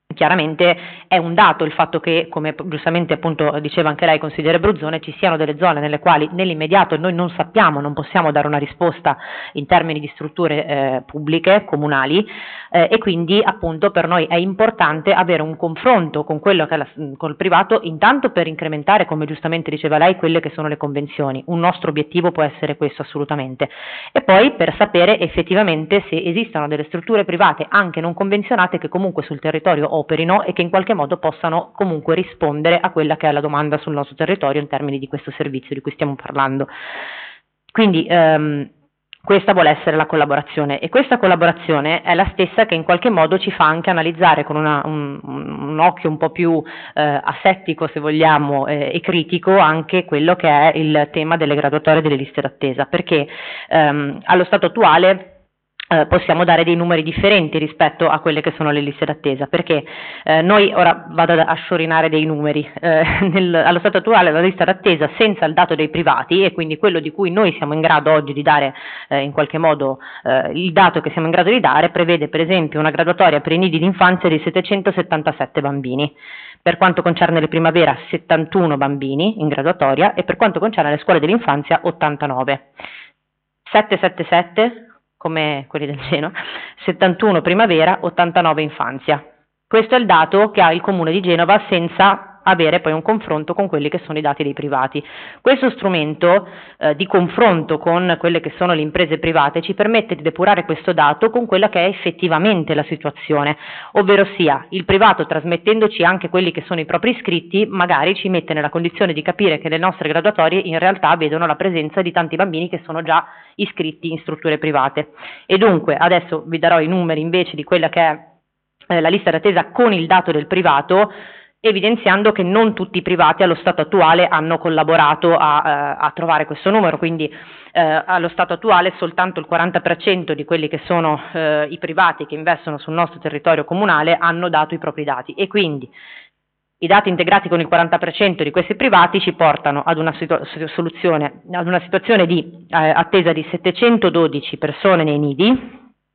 Speaker 2: chiaramente è un dato il fatto che, come giustamente appunto diceva anche lei, consigliere Bruzzone, ci siano delle zone nelle quali nell'immediato noi non sappiamo, non possiamo dare una risposta in termini di strutture pubbliche, comunali, e quindi appunto per noi è importante avere un confronto con quello che è col privato, intanto per incrementare, come giustamente diceva lei, quelle che sono le convenzioni. Un nostro obiettivo può essere questo assolutamente, e poi per sapere effettivamente se esistono delle strutture private anche non convenzionate che comunque sul territorio operino e che in qualche modo possano comunque rispondere a quella che è la domanda sul nostro territorio in termini di questo servizio di cui stiamo parlando. Quindi questa vuole essere la collaborazione, e questa collaborazione è la stessa che in qualche modo ci fa anche analizzare con un occhio un po' più asettico, se vogliamo, e critico anche quello che è il tema delle graduatorie delle liste d'attesa, perché allo stato attuale possiamo dare dei numeri differenti rispetto a quelle che sono le liste d'attesa, perché noi, ora vado a sciorinare dei numeri, allo stato attuale la lista d'attesa senza il dato dei privati, e quindi quello di cui noi siamo in grado oggi di dare in qualche modo il dato che siamo in grado di dare, prevede per esempio una graduatoria per i nidi d'infanzia di 777 bambini. Per quanto concerne le primavera 71 bambini in graduatoria, e per quanto concerne le scuole dell'infanzia 89. 777 come quelli del Genoa, 71 primavera, 89 infanzia. Questo è il dato che ha il Comune di Genova senza avere poi un confronto con quelli che sono i dati dei privati. Questo strumento di confronto con quelle che sono le imprese private ci permette di depurare questo dato con quella che è effettivamente la situazione, ovvero sia il privato, trasmettendoci anche quelli che sono i propri iscritti, magari ci mette nella condizione di capire che le nostre graduatorie in realtà vedono la presenza di tanti bambini che sono già iscritti in strutture private. E dunque adesso vi darò i numeri invece di quella che è la lista d'attesa con il dato del privato, evidenziando che non tutti i privati allo stato attuale hanno collaborato a trovare questo numero, quindi allo stato attuale soltanto il 40% di quelli che sono i privati che investono sul nostro territorio comunale hanno dato i propri dati, e quindi i dati integrati con il 40% di questi privati ci portano ad una situazione di attesa di 712 persone nei nidi,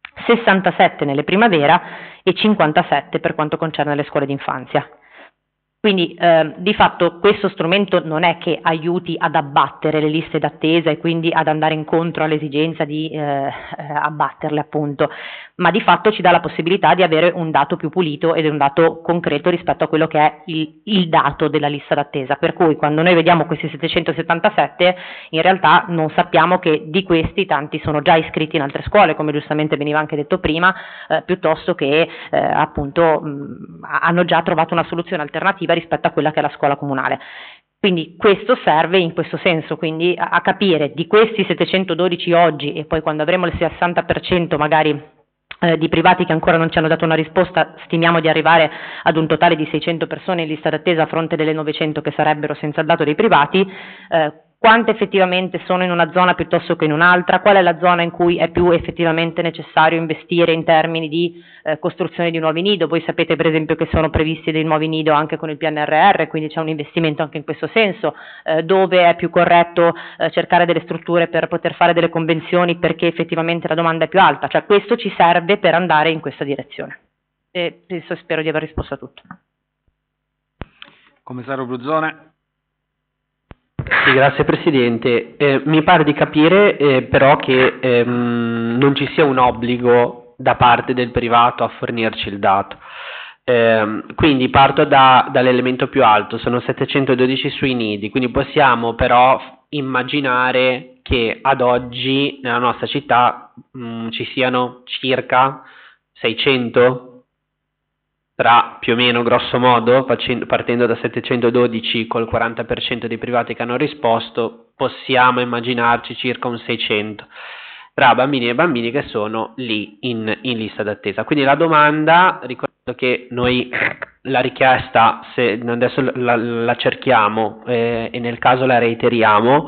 Speaker 2: 67 nelle primavera e 57 per quanto concerne le scuole d'infanzia. Quindi di fatto questo strumento non è che aiuti ad abbattere le liste d'attesa e quindi ad andare incontro all'esigenza di abbatterle appunto, ma di fatto ci dà la possibilità di avere un dato più pulito ed un dato concreto rispetto a quello che è il dato della lista d'attesa, per cui quando noi vediamo questi 777 in realtà non sappiamo che di questi tanti sono già iscritti in altre scuole, come giustamente veniva anche detto prima, piuttosto che appunto hanno già trovato una soluzione alternativa rispetto a quella che è la scuola comunale. Quindi questo serve in questo senso, quindi a capire di questi 712 oggi, e poi quando avremo il 60% magari di privati che ancora non ci hanno dato una risposta, stimiamo di arrivare ad un totale di 600 persone in lista d'attesa a fronte delle 900 che sarebbero senza il dato dei privati. Quante effettivamente sono in una zona piuttosto che in un'altra, qual è la zona in cui è più effettivamente necessario investire in termini di costruzione di nuovi nido. Voi sapete per esempio che sono previsti dei nuovi nido anche con il PNRR, quindi c'è un investimento anche in questo senso, dove è più corretto cercare delle strutture per poter fare delle convenzioni perché effettivamente la domanda è più alta, cioè questo ci serve per andare in questa direzione. E spero di aver risposto a tutto.
Speaker 1: Commissario Bruzzone.
Speaker 4: Sì, grazie Presidente. Mi pare di capire però che non ci sia un obbligo da parte del privato a fornirci il dato. Quindi parto dall'elemento più alto, sono 712 sui nidi, quindi possiamo però immaginare che ad oggi nella nostra città ci siano circa 600 tra più o meno grosso modo, partendo da 712 col 40% dei privati che hanno risposto, possiamo immaginarci circa un 600 tra bambini e bambini che sono lì in lista d'attesa. Quindi la domanda, ricordo che noi la richiesta, se adesso la cerchiamo e nel caso la reiteriamo,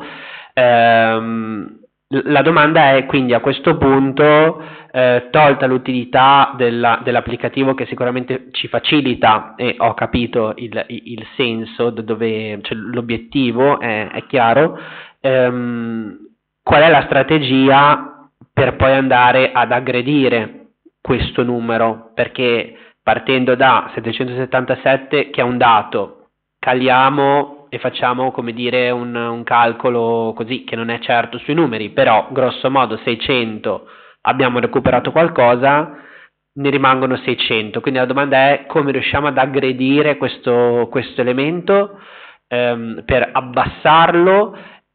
Speaker 4: la domanda è quindi a questo punto, tolta l'utilità dell'applicativo che sicuramente ci facilita, e ho capito il senso, dove cioè, l'obiettivo è chiaro, qual è la strategia per poi andare ad aggredire questo numero? Perché partendo da 777 che è un dato, caliamo e facciamo come dire un calcolo così che non è certo sui numeri, però grosso modo 600 abbiamo recuperato qualcosa, ne rimangono 600, quindi la domanda è come riusciamo ad aggredire questo elemento per abbassarlo,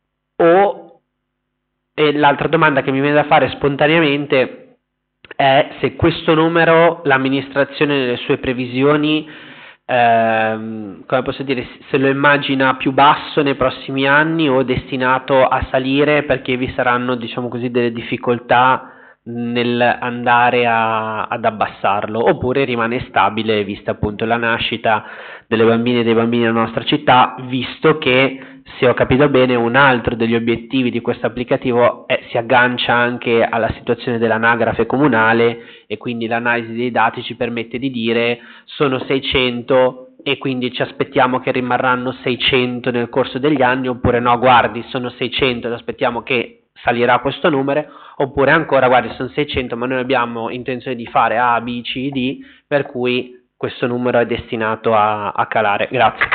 Speaker 4: e l'altra domanda che mi viene da fare spontaneamente è se questo numero l'amministrazione nelle sue previsioni come posso dire, se lo immagina più basso nei prossimi anni o destinato a salire perché vi saranno, diciamo così, delle difficoltà nel andare ad abbassarlo, oppure rimane stabile vista appunto la nascita delle bambine e dei bambini nella nostra città, visto che, se ho capito bene, un altro degli obiettivi di questo applicativo si aggancia anche alla situazione dell'anagrafe comunale, e quindi l'analisi dei dati ci permette di dire sono 600 e quindi ci aspettiamo che rimarranno 600 nel corso degli anni, oppure no, guardi, sono 600 ed aspettiamo che salirà questo numero, oppure ancora guardi, sono 600 ma noi abbiamo intenzione di fare A, B, C, D, per cui questo numero è destinato a calare. Grazie.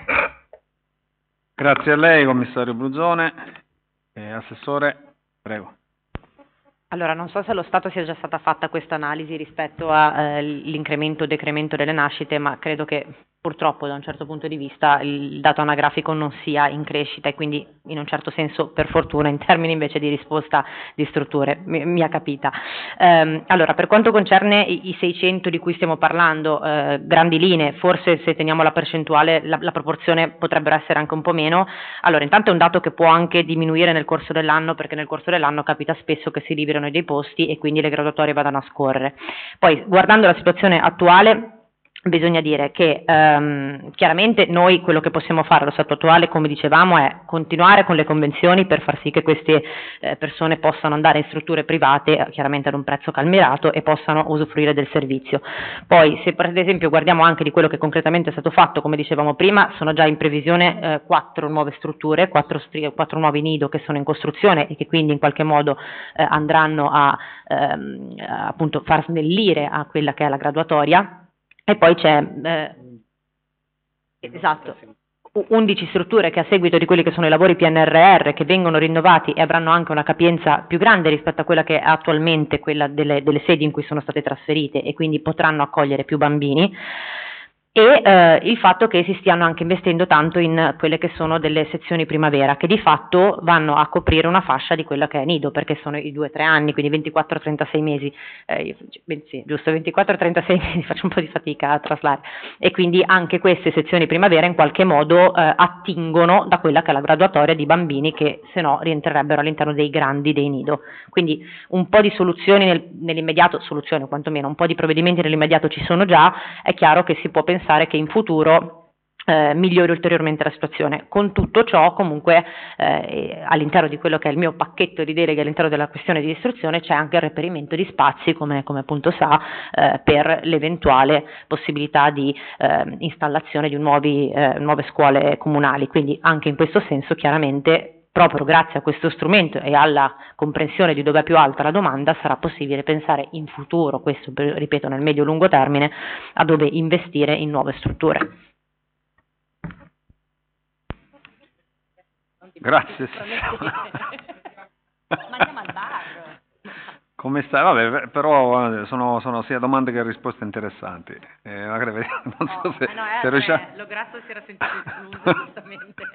Speaker 1: Grazie a lei, commissario Bruzone. Assessore, prego.
Speaker 2: Allora, non so se allo Stato sia già stata fatta questa analisi rispetto all'incremento o decremento delle nascite, ma credo che purtroppo da un certo punto di vista il dato anagrafico non sia in crescita e quindi in un certo senso, per fortuna, in termini invece di risposta di strutture, mi ha capita. Allora, per quanto concerne i 600 di cui stiamo parlando, grandi linee, forse se teniamo la percentuale la proporzione potrebbero essere anche un po' meno. Allora, intanto è un dato che può anche diminuire nel corso dell'anno, perché nel corso dell'anno capita spesso che si liberano dei posti e quindi le graduatorie vadano a scorrere. Poi, guardando la situazione attuale, bisogna dire che chiaramente noi quello che possiamo fare allo stato attuale, come dicevamo, è continuare con le convenzioni per far sì che queste persone possano andare in strutture private, chiaramente ad un prezzo calmierato, e possano usufruire del servizio. Poi, se per esempio guardiamo anche di quello che concretamente è stato fatto, come dicevamo prima, sono già in previsione 4 nuove strutture, 4 nuovi nido che sono in costruzione e che quindi in qualche modo andranno a appunto far snellire a quella che è la graduatoria. E poi c'è 11 strutture che a seguito di quelli che sono i lavori PNRR che vengono rinnovati e avranno anche una capienza più grande rispetto a quella che è attualmente quella delle sedi in cui sono state trasferite, e quindi potranno accogliere più bambini. E il fatto che si stiano anche investendo tanto in quelle che sono delle sezioni primavera, che di fatto vanno a coprire una fascia di quella che è nido, perché sono i 2-3 anni, quindi 24-36 mesi, sì, giusto, 24-36 mesi, faccio un po' di fatica a traslare, e quindi anche queste sezioni primavera in qualche modo attingono da quella che è la graduatoria di bambini che se no rientrerebbero all'interno dei grandi dei nido. Quindi un po' di soluzioni nell'immediato, soluzioni o quantomeno un po' di provvedimenti nell'immediato ci sono già. È chiaro che si può pensare che in futuro migliori ulteriormente la situazione. Con tutto ciò, comunque, all'interno di quello che è il mio pacchetto di deleghe all'interno della questione di istruzione c'è anche il reperimento di spazi, come appunto sa, per l'eventuale possibilità di installazione di nuove scuole comunali. Quindi anche in questo senso, chiaramente, proprio grazie a questo strumento e alla comprensione di dove è più alta la domanda, sarà possibile pensare in futuro, questo ripeto nel medio-lungo termine, a dove investire in nuove strutture.
Speaker 1: Grazie.
Speaker 2: Ma andiamo al bar.
Speaker 1: Come sta? Vabbè, però sono sia domande che risposte interessanti. Magari non so se
Speaker 2: lo grasso si era sentito escluso, giustamente.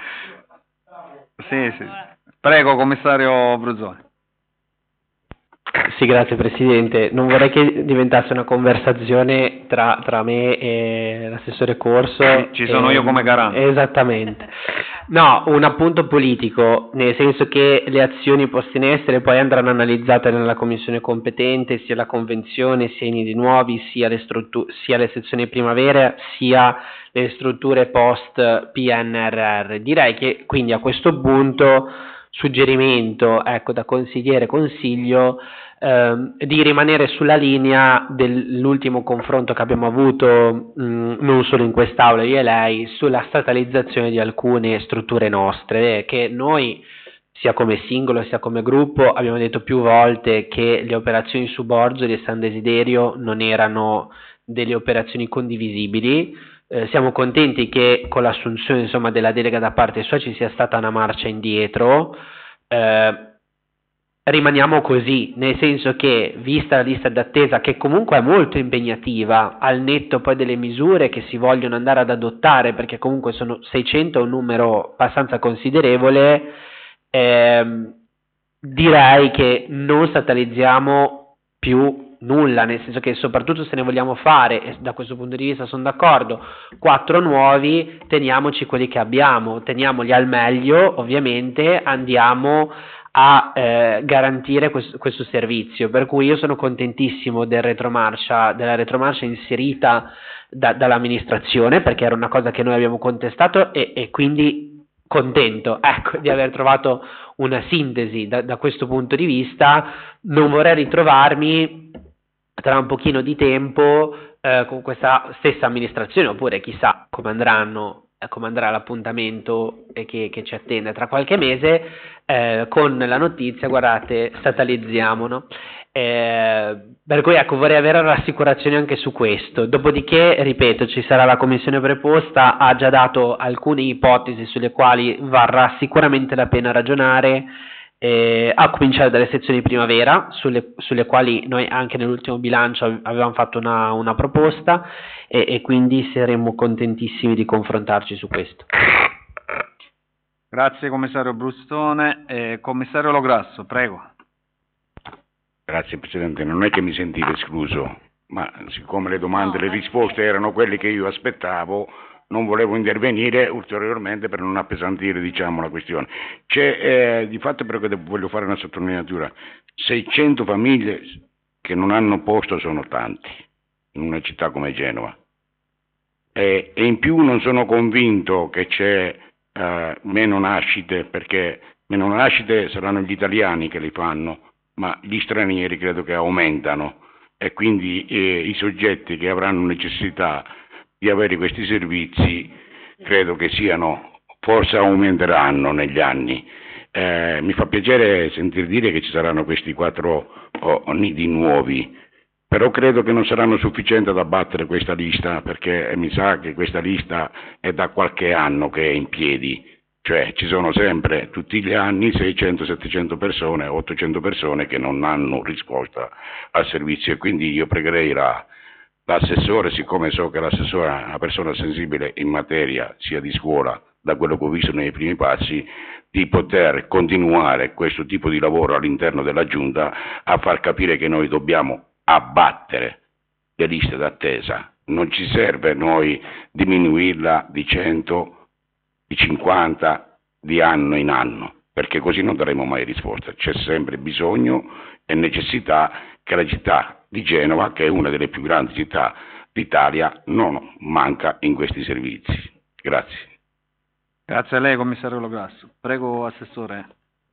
Speaker 1: Sì. Prego, commissario Bruzone.
Speaker 4: Sì, grazie Presidente. Non vorrei che diventasse una conversazione tra me e l'assessore Corso.
Speaker 1: Ci sono io come garante.
Speaker 4: Esattamente. No, un appunto politico, nel senso che le azioni poste in essere poi andranno analizzate nella commissione competente, sia la convenzione, sia i nidi nuovi, sia le sezioni primavera, sia le strutture post PNRR. Direi che quindi a questo punto suggerimento, ecco, da consigliere consiglio di rimanere sulla linea dell'ultimo confronto che abbiamo avuto non solo in quest'aula io e lei sulla statalizzazione di alcune strutture nostre, che noi sia come singolo sia come gruppo abbiamo detto più volte che le operazioni subordini di San Desiderio non erano delle operazioni condivisibili. Siamo contenti che con l'assunzione insomma della delega da parte sua ci sia stata una marcia indietro. Rimaniamo così, nel senso che, vista la lista d'attesa, che comunque è molto impegnativa, al netto poi delle misure che si vogliono andare ad adottare, perché comunque sono 600, un numero abbastanza considerevole, direi che non statalizziamo più nulla, nel senso che soprattutto se ne vogliamo fare, e da questo punto di vista sono d'accordo, 4 nuovi, teniamoci quelli che abbiamo, teniamoli al meglio, ovviamente andiamo a garantire questo servizio, per cui io sono contentissimo della retromarcia inserita dall'amministrazione, perché era una cosa che noi abbiamo contestato e quindi contento, ecco, di aver trovato una sintesi da questo punto di vista. Non vorrei ritrovarmi tra un pochino di tempo con questa stessa amministrazione, oppure chissà come andrà l'appuntamento che ci attende tra qualche mese, con la notizia, guardate, statalizziamo, no? Per cui ecco, vorrei avere rassicurazioni anche su questo. Dopodiché, ripeto, ci sarà la commissione preposta, ha già dato alcune ipotesi sulle quali varrà sicuramente la pena ragionare, a cominciare dalle sezioni primavera, sulle quali noi anche nell'ultimo bilancio avevamo fatto una proposta, e quindi saremo contentissimi di confrontarci su questo.
Speaker 1: Grazie commissario Brustone. Commissario Lograsso, prego.
Speaker 6: Grazie Presidente, non è che mi sentivo escluso, ma siccome le domande e le risposte erano quelle che io aspettavo, non volevo intervenire ulteriormente per non appesantire, diciamo, la questione. C'è, di fatto, però, che voglio fare una sottolineatura: 600 famiglie che non hanno posto sono tanti in una città come Genova, e in più non sono convinto che c'è meno nascite, perché meno nascite saranno gli italiani che li fanno, ma gli stranieri credo che aumentano, e quindi i soggetti che avranno necessità di avere questi servizi credo che forse aumenteranno negli anni. Mi fa piacere sentir dire che ci saranno questi 4 nidi nuovi, però credo che non saranno sufficienti ad abbattere questa lista, perché mi sa che questa lista è da qualche anno che è in piedi, cioè ci sono sempre, tutti gli anni, 600-700 persone, 800 persone che non hanno risposta al servizio, e quindi io pregherei l'assessore, siccome so che l'assessore è una persona sensibile in materia sia di scuola, da quello che ho visto nei primi passi, di poter continuare questo tipo di lavoro all'interno della Giunta, a far capire che noi dobbiamo abbattere le liste d'attesa. Non ci serve noi diminuirla di 100, di 50, di anno in anno, perché così non daremo mai risposta. C'è sempre bisogno e necessità che la città di Genova, che è una delle più grandi città d'Italia, non manca in questi servizi. Grazie.
Speaker 1: Grazie a lei, commissario Lograsso. Prego, assessore.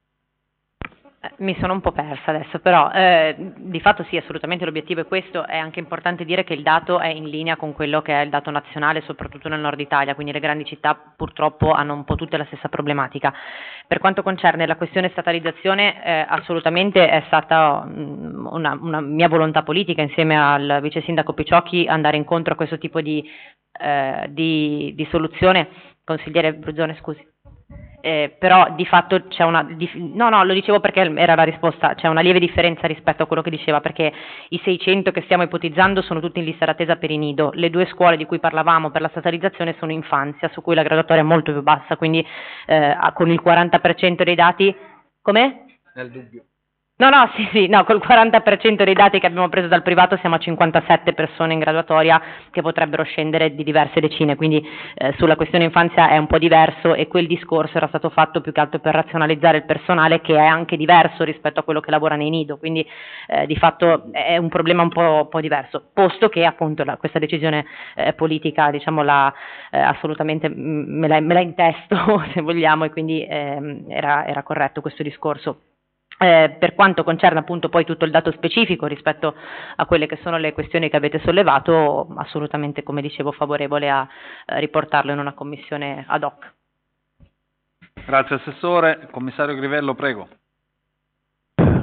Speaker 2: Mi sono un po' persa adesso, però di fatto sì, assolutamente l'obiettivo è questo. È anche importante dire che il dato è in linea con quello che è il dato nazionale, soprattutto nel nord Italia, quindi le grandi città purtroppo hanno un po' tutte la stessa problematica. Per quanto concerne la questione statalizzazione, assolutamente è stata una mia volontà politica, insieme al vice sindaco Picciocchi, andare incontro a questo tipo di soluzione. Consigliere Bruzzone, scusi. Però di fatto c'è no, lo dicevo perché era la risposta, c'è una lieve differenza rispetto a quello che diceva, perché i 600 che stiamo ipotizzando sono tutti in lista d'attesa per i nido. Le 2 scuole di cui parlavamo per la statalizzazione sono infanzia, su cui la graduatoria è molto più bassa, quindi con il 40% dei dati... Come?
Speaker 4: Nel dubbio.
Speaker 2: No, sì, col 40% dei dati che abbiamo preso dal privato siamo a 57 persone in graduatoria, che potrebbero scendere di diverse decine, quindi sulla questione infanzia è un po' diverso, e quel discorso era stato fatto più che altro per razionalizzare il personale, che è anche diverso rispetto a quello che lavora nei nido, quindi di fatto è un problema un po' diverso, posto che appunto questa decisione politica, diciamo, assolutamente me la intesto se vogliamo, e quindi era corretto questo discorso. Per quanto concerne appunto poi tutto il dato specifico rispetto a quelle che sono le questioni che avete sollevato, assolutamente, come dicevo, favorevole a riportarlo in una commissione ad hoc.
Speaker 1: Grazie assessore. Commissario Grivello, prego.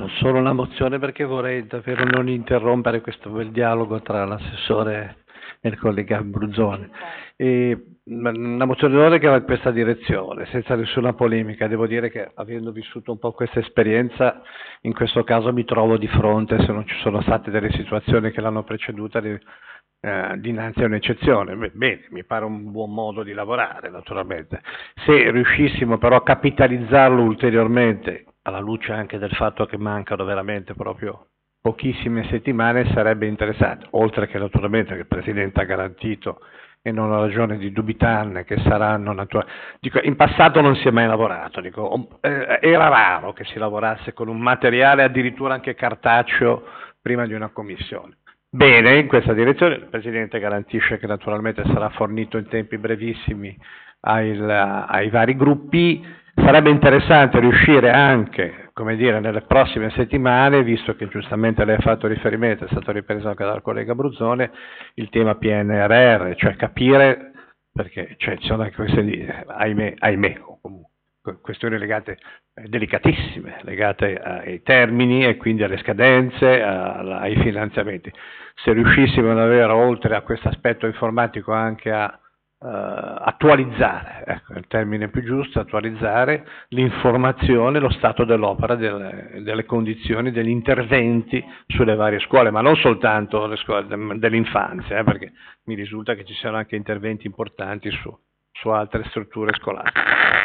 Speaker 7: solo una mozione perché vorrei davvero non interrompere questo bel dialogo tra l'assessore e il collega Bruzzone. Una mozione d'ordine che va in questa direzione, senza nessuna polemica. Devo dire che, avendo vissuto un po' questa esperienza, in questo caso mi trovo di fronte, se non ci sono state delle situazioni che l'hanno preceduta, dinanzi a un'eccezione. Bene, mi pare un buon modo di lavorare, naturalmente. Se riuscissimo però a capitalizzarlo ulteriormente, alla luce anche del fatto che mancano veramente proprio pochissime settimane, sarebbe interessante, oltre che naturalmente che il Presidente ha garantito e non ho ragione di dubitarne che saranno dico, in passato non si è mai lavorato, era raro che si lavorasse con un materiale addirittura anche cartaceo prima di una commissione. Bene, in questa direzione il Presidente garantisce che naturalmente sarà fornito in tempi brevissimi ai vari gruppi. Sarebbe interessante riuscire anche, come dire, nelle prossime settimane, visto che giustamente lei ha fatto riferimento, è stato ripreso anche dal collega Bruzzone, il tema PNRR, cioè capire, perché ci sono anche queste, ahimè, questioni legate, delicatissime, legate ai termini e quindi alle scadenze, ai finanziamenti. Se riuscissimo ad avere, oltre a questo aspetto informatico, anche a attualizzare, ecco, è il termine più giusto, attualizzare l'informazione, lo stato dell'opera, delle condizioni, degli interventi sulle varie scuole, ma non soltanto le scuole dell'infanzia, perché mi risulta che ci siano anche interventi importanti su altre strutture scolastiche.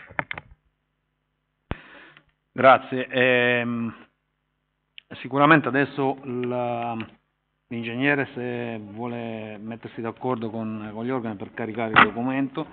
Speaker 1: Grazie. Sicuramente adesso l'ingegnere, se vuole mettersi d'accordo con gli organi per caricare il documento,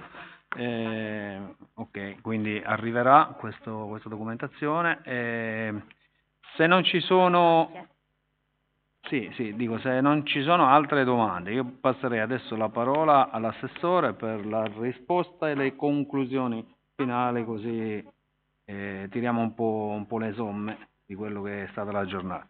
Speaker 1: ok, quindi arriverà questa documentazione. Se non ci sono, dico, se non ci sono altre domande, io passerei adesso la parola all'assessore per la risposta e le conclusioni finali, così tiriamo un po' le somme di quello che è stata la giornata.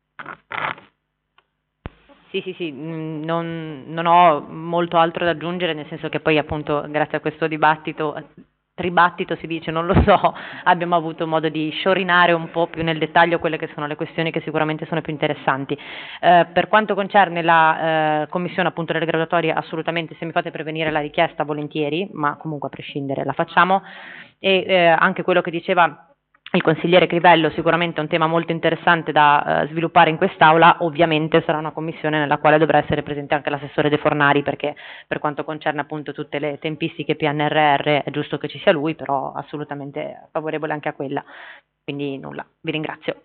Speaker 2: Sì, non ho molto altro da aggiungere, nel senso che poi appunto grazie a questo tribattito si dice, non lo so, abbiamo avuto modo di sciorinare un po' più nel dettaglio quelle che sono le questioni che sicuramente sono più interessanti. Per quanto concerne la commissione appunto delle graduatorie, assolutamente, se mi fate pervenire la richiesta volentieri, ma comunque a prescindere la facciamo, e anche quello che diceva il consigliere Crivello, sicuramente è un tema molto interessante da sviluppare in quest'Aula. Ovviamente sarà una commissione nella quale dovrà essere presente anche l'assessore De Fornari, perché per quanto concerne appunto tutte le tempistiche PNRR è giusto che ci sia lui, però assolutamente favorevole anche a quella. Quindi nulla, vi ringrazio.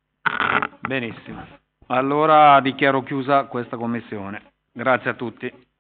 Speaker 1: Benissimo, allora dichiaro chiusa questa commissione. Grazie a tutti.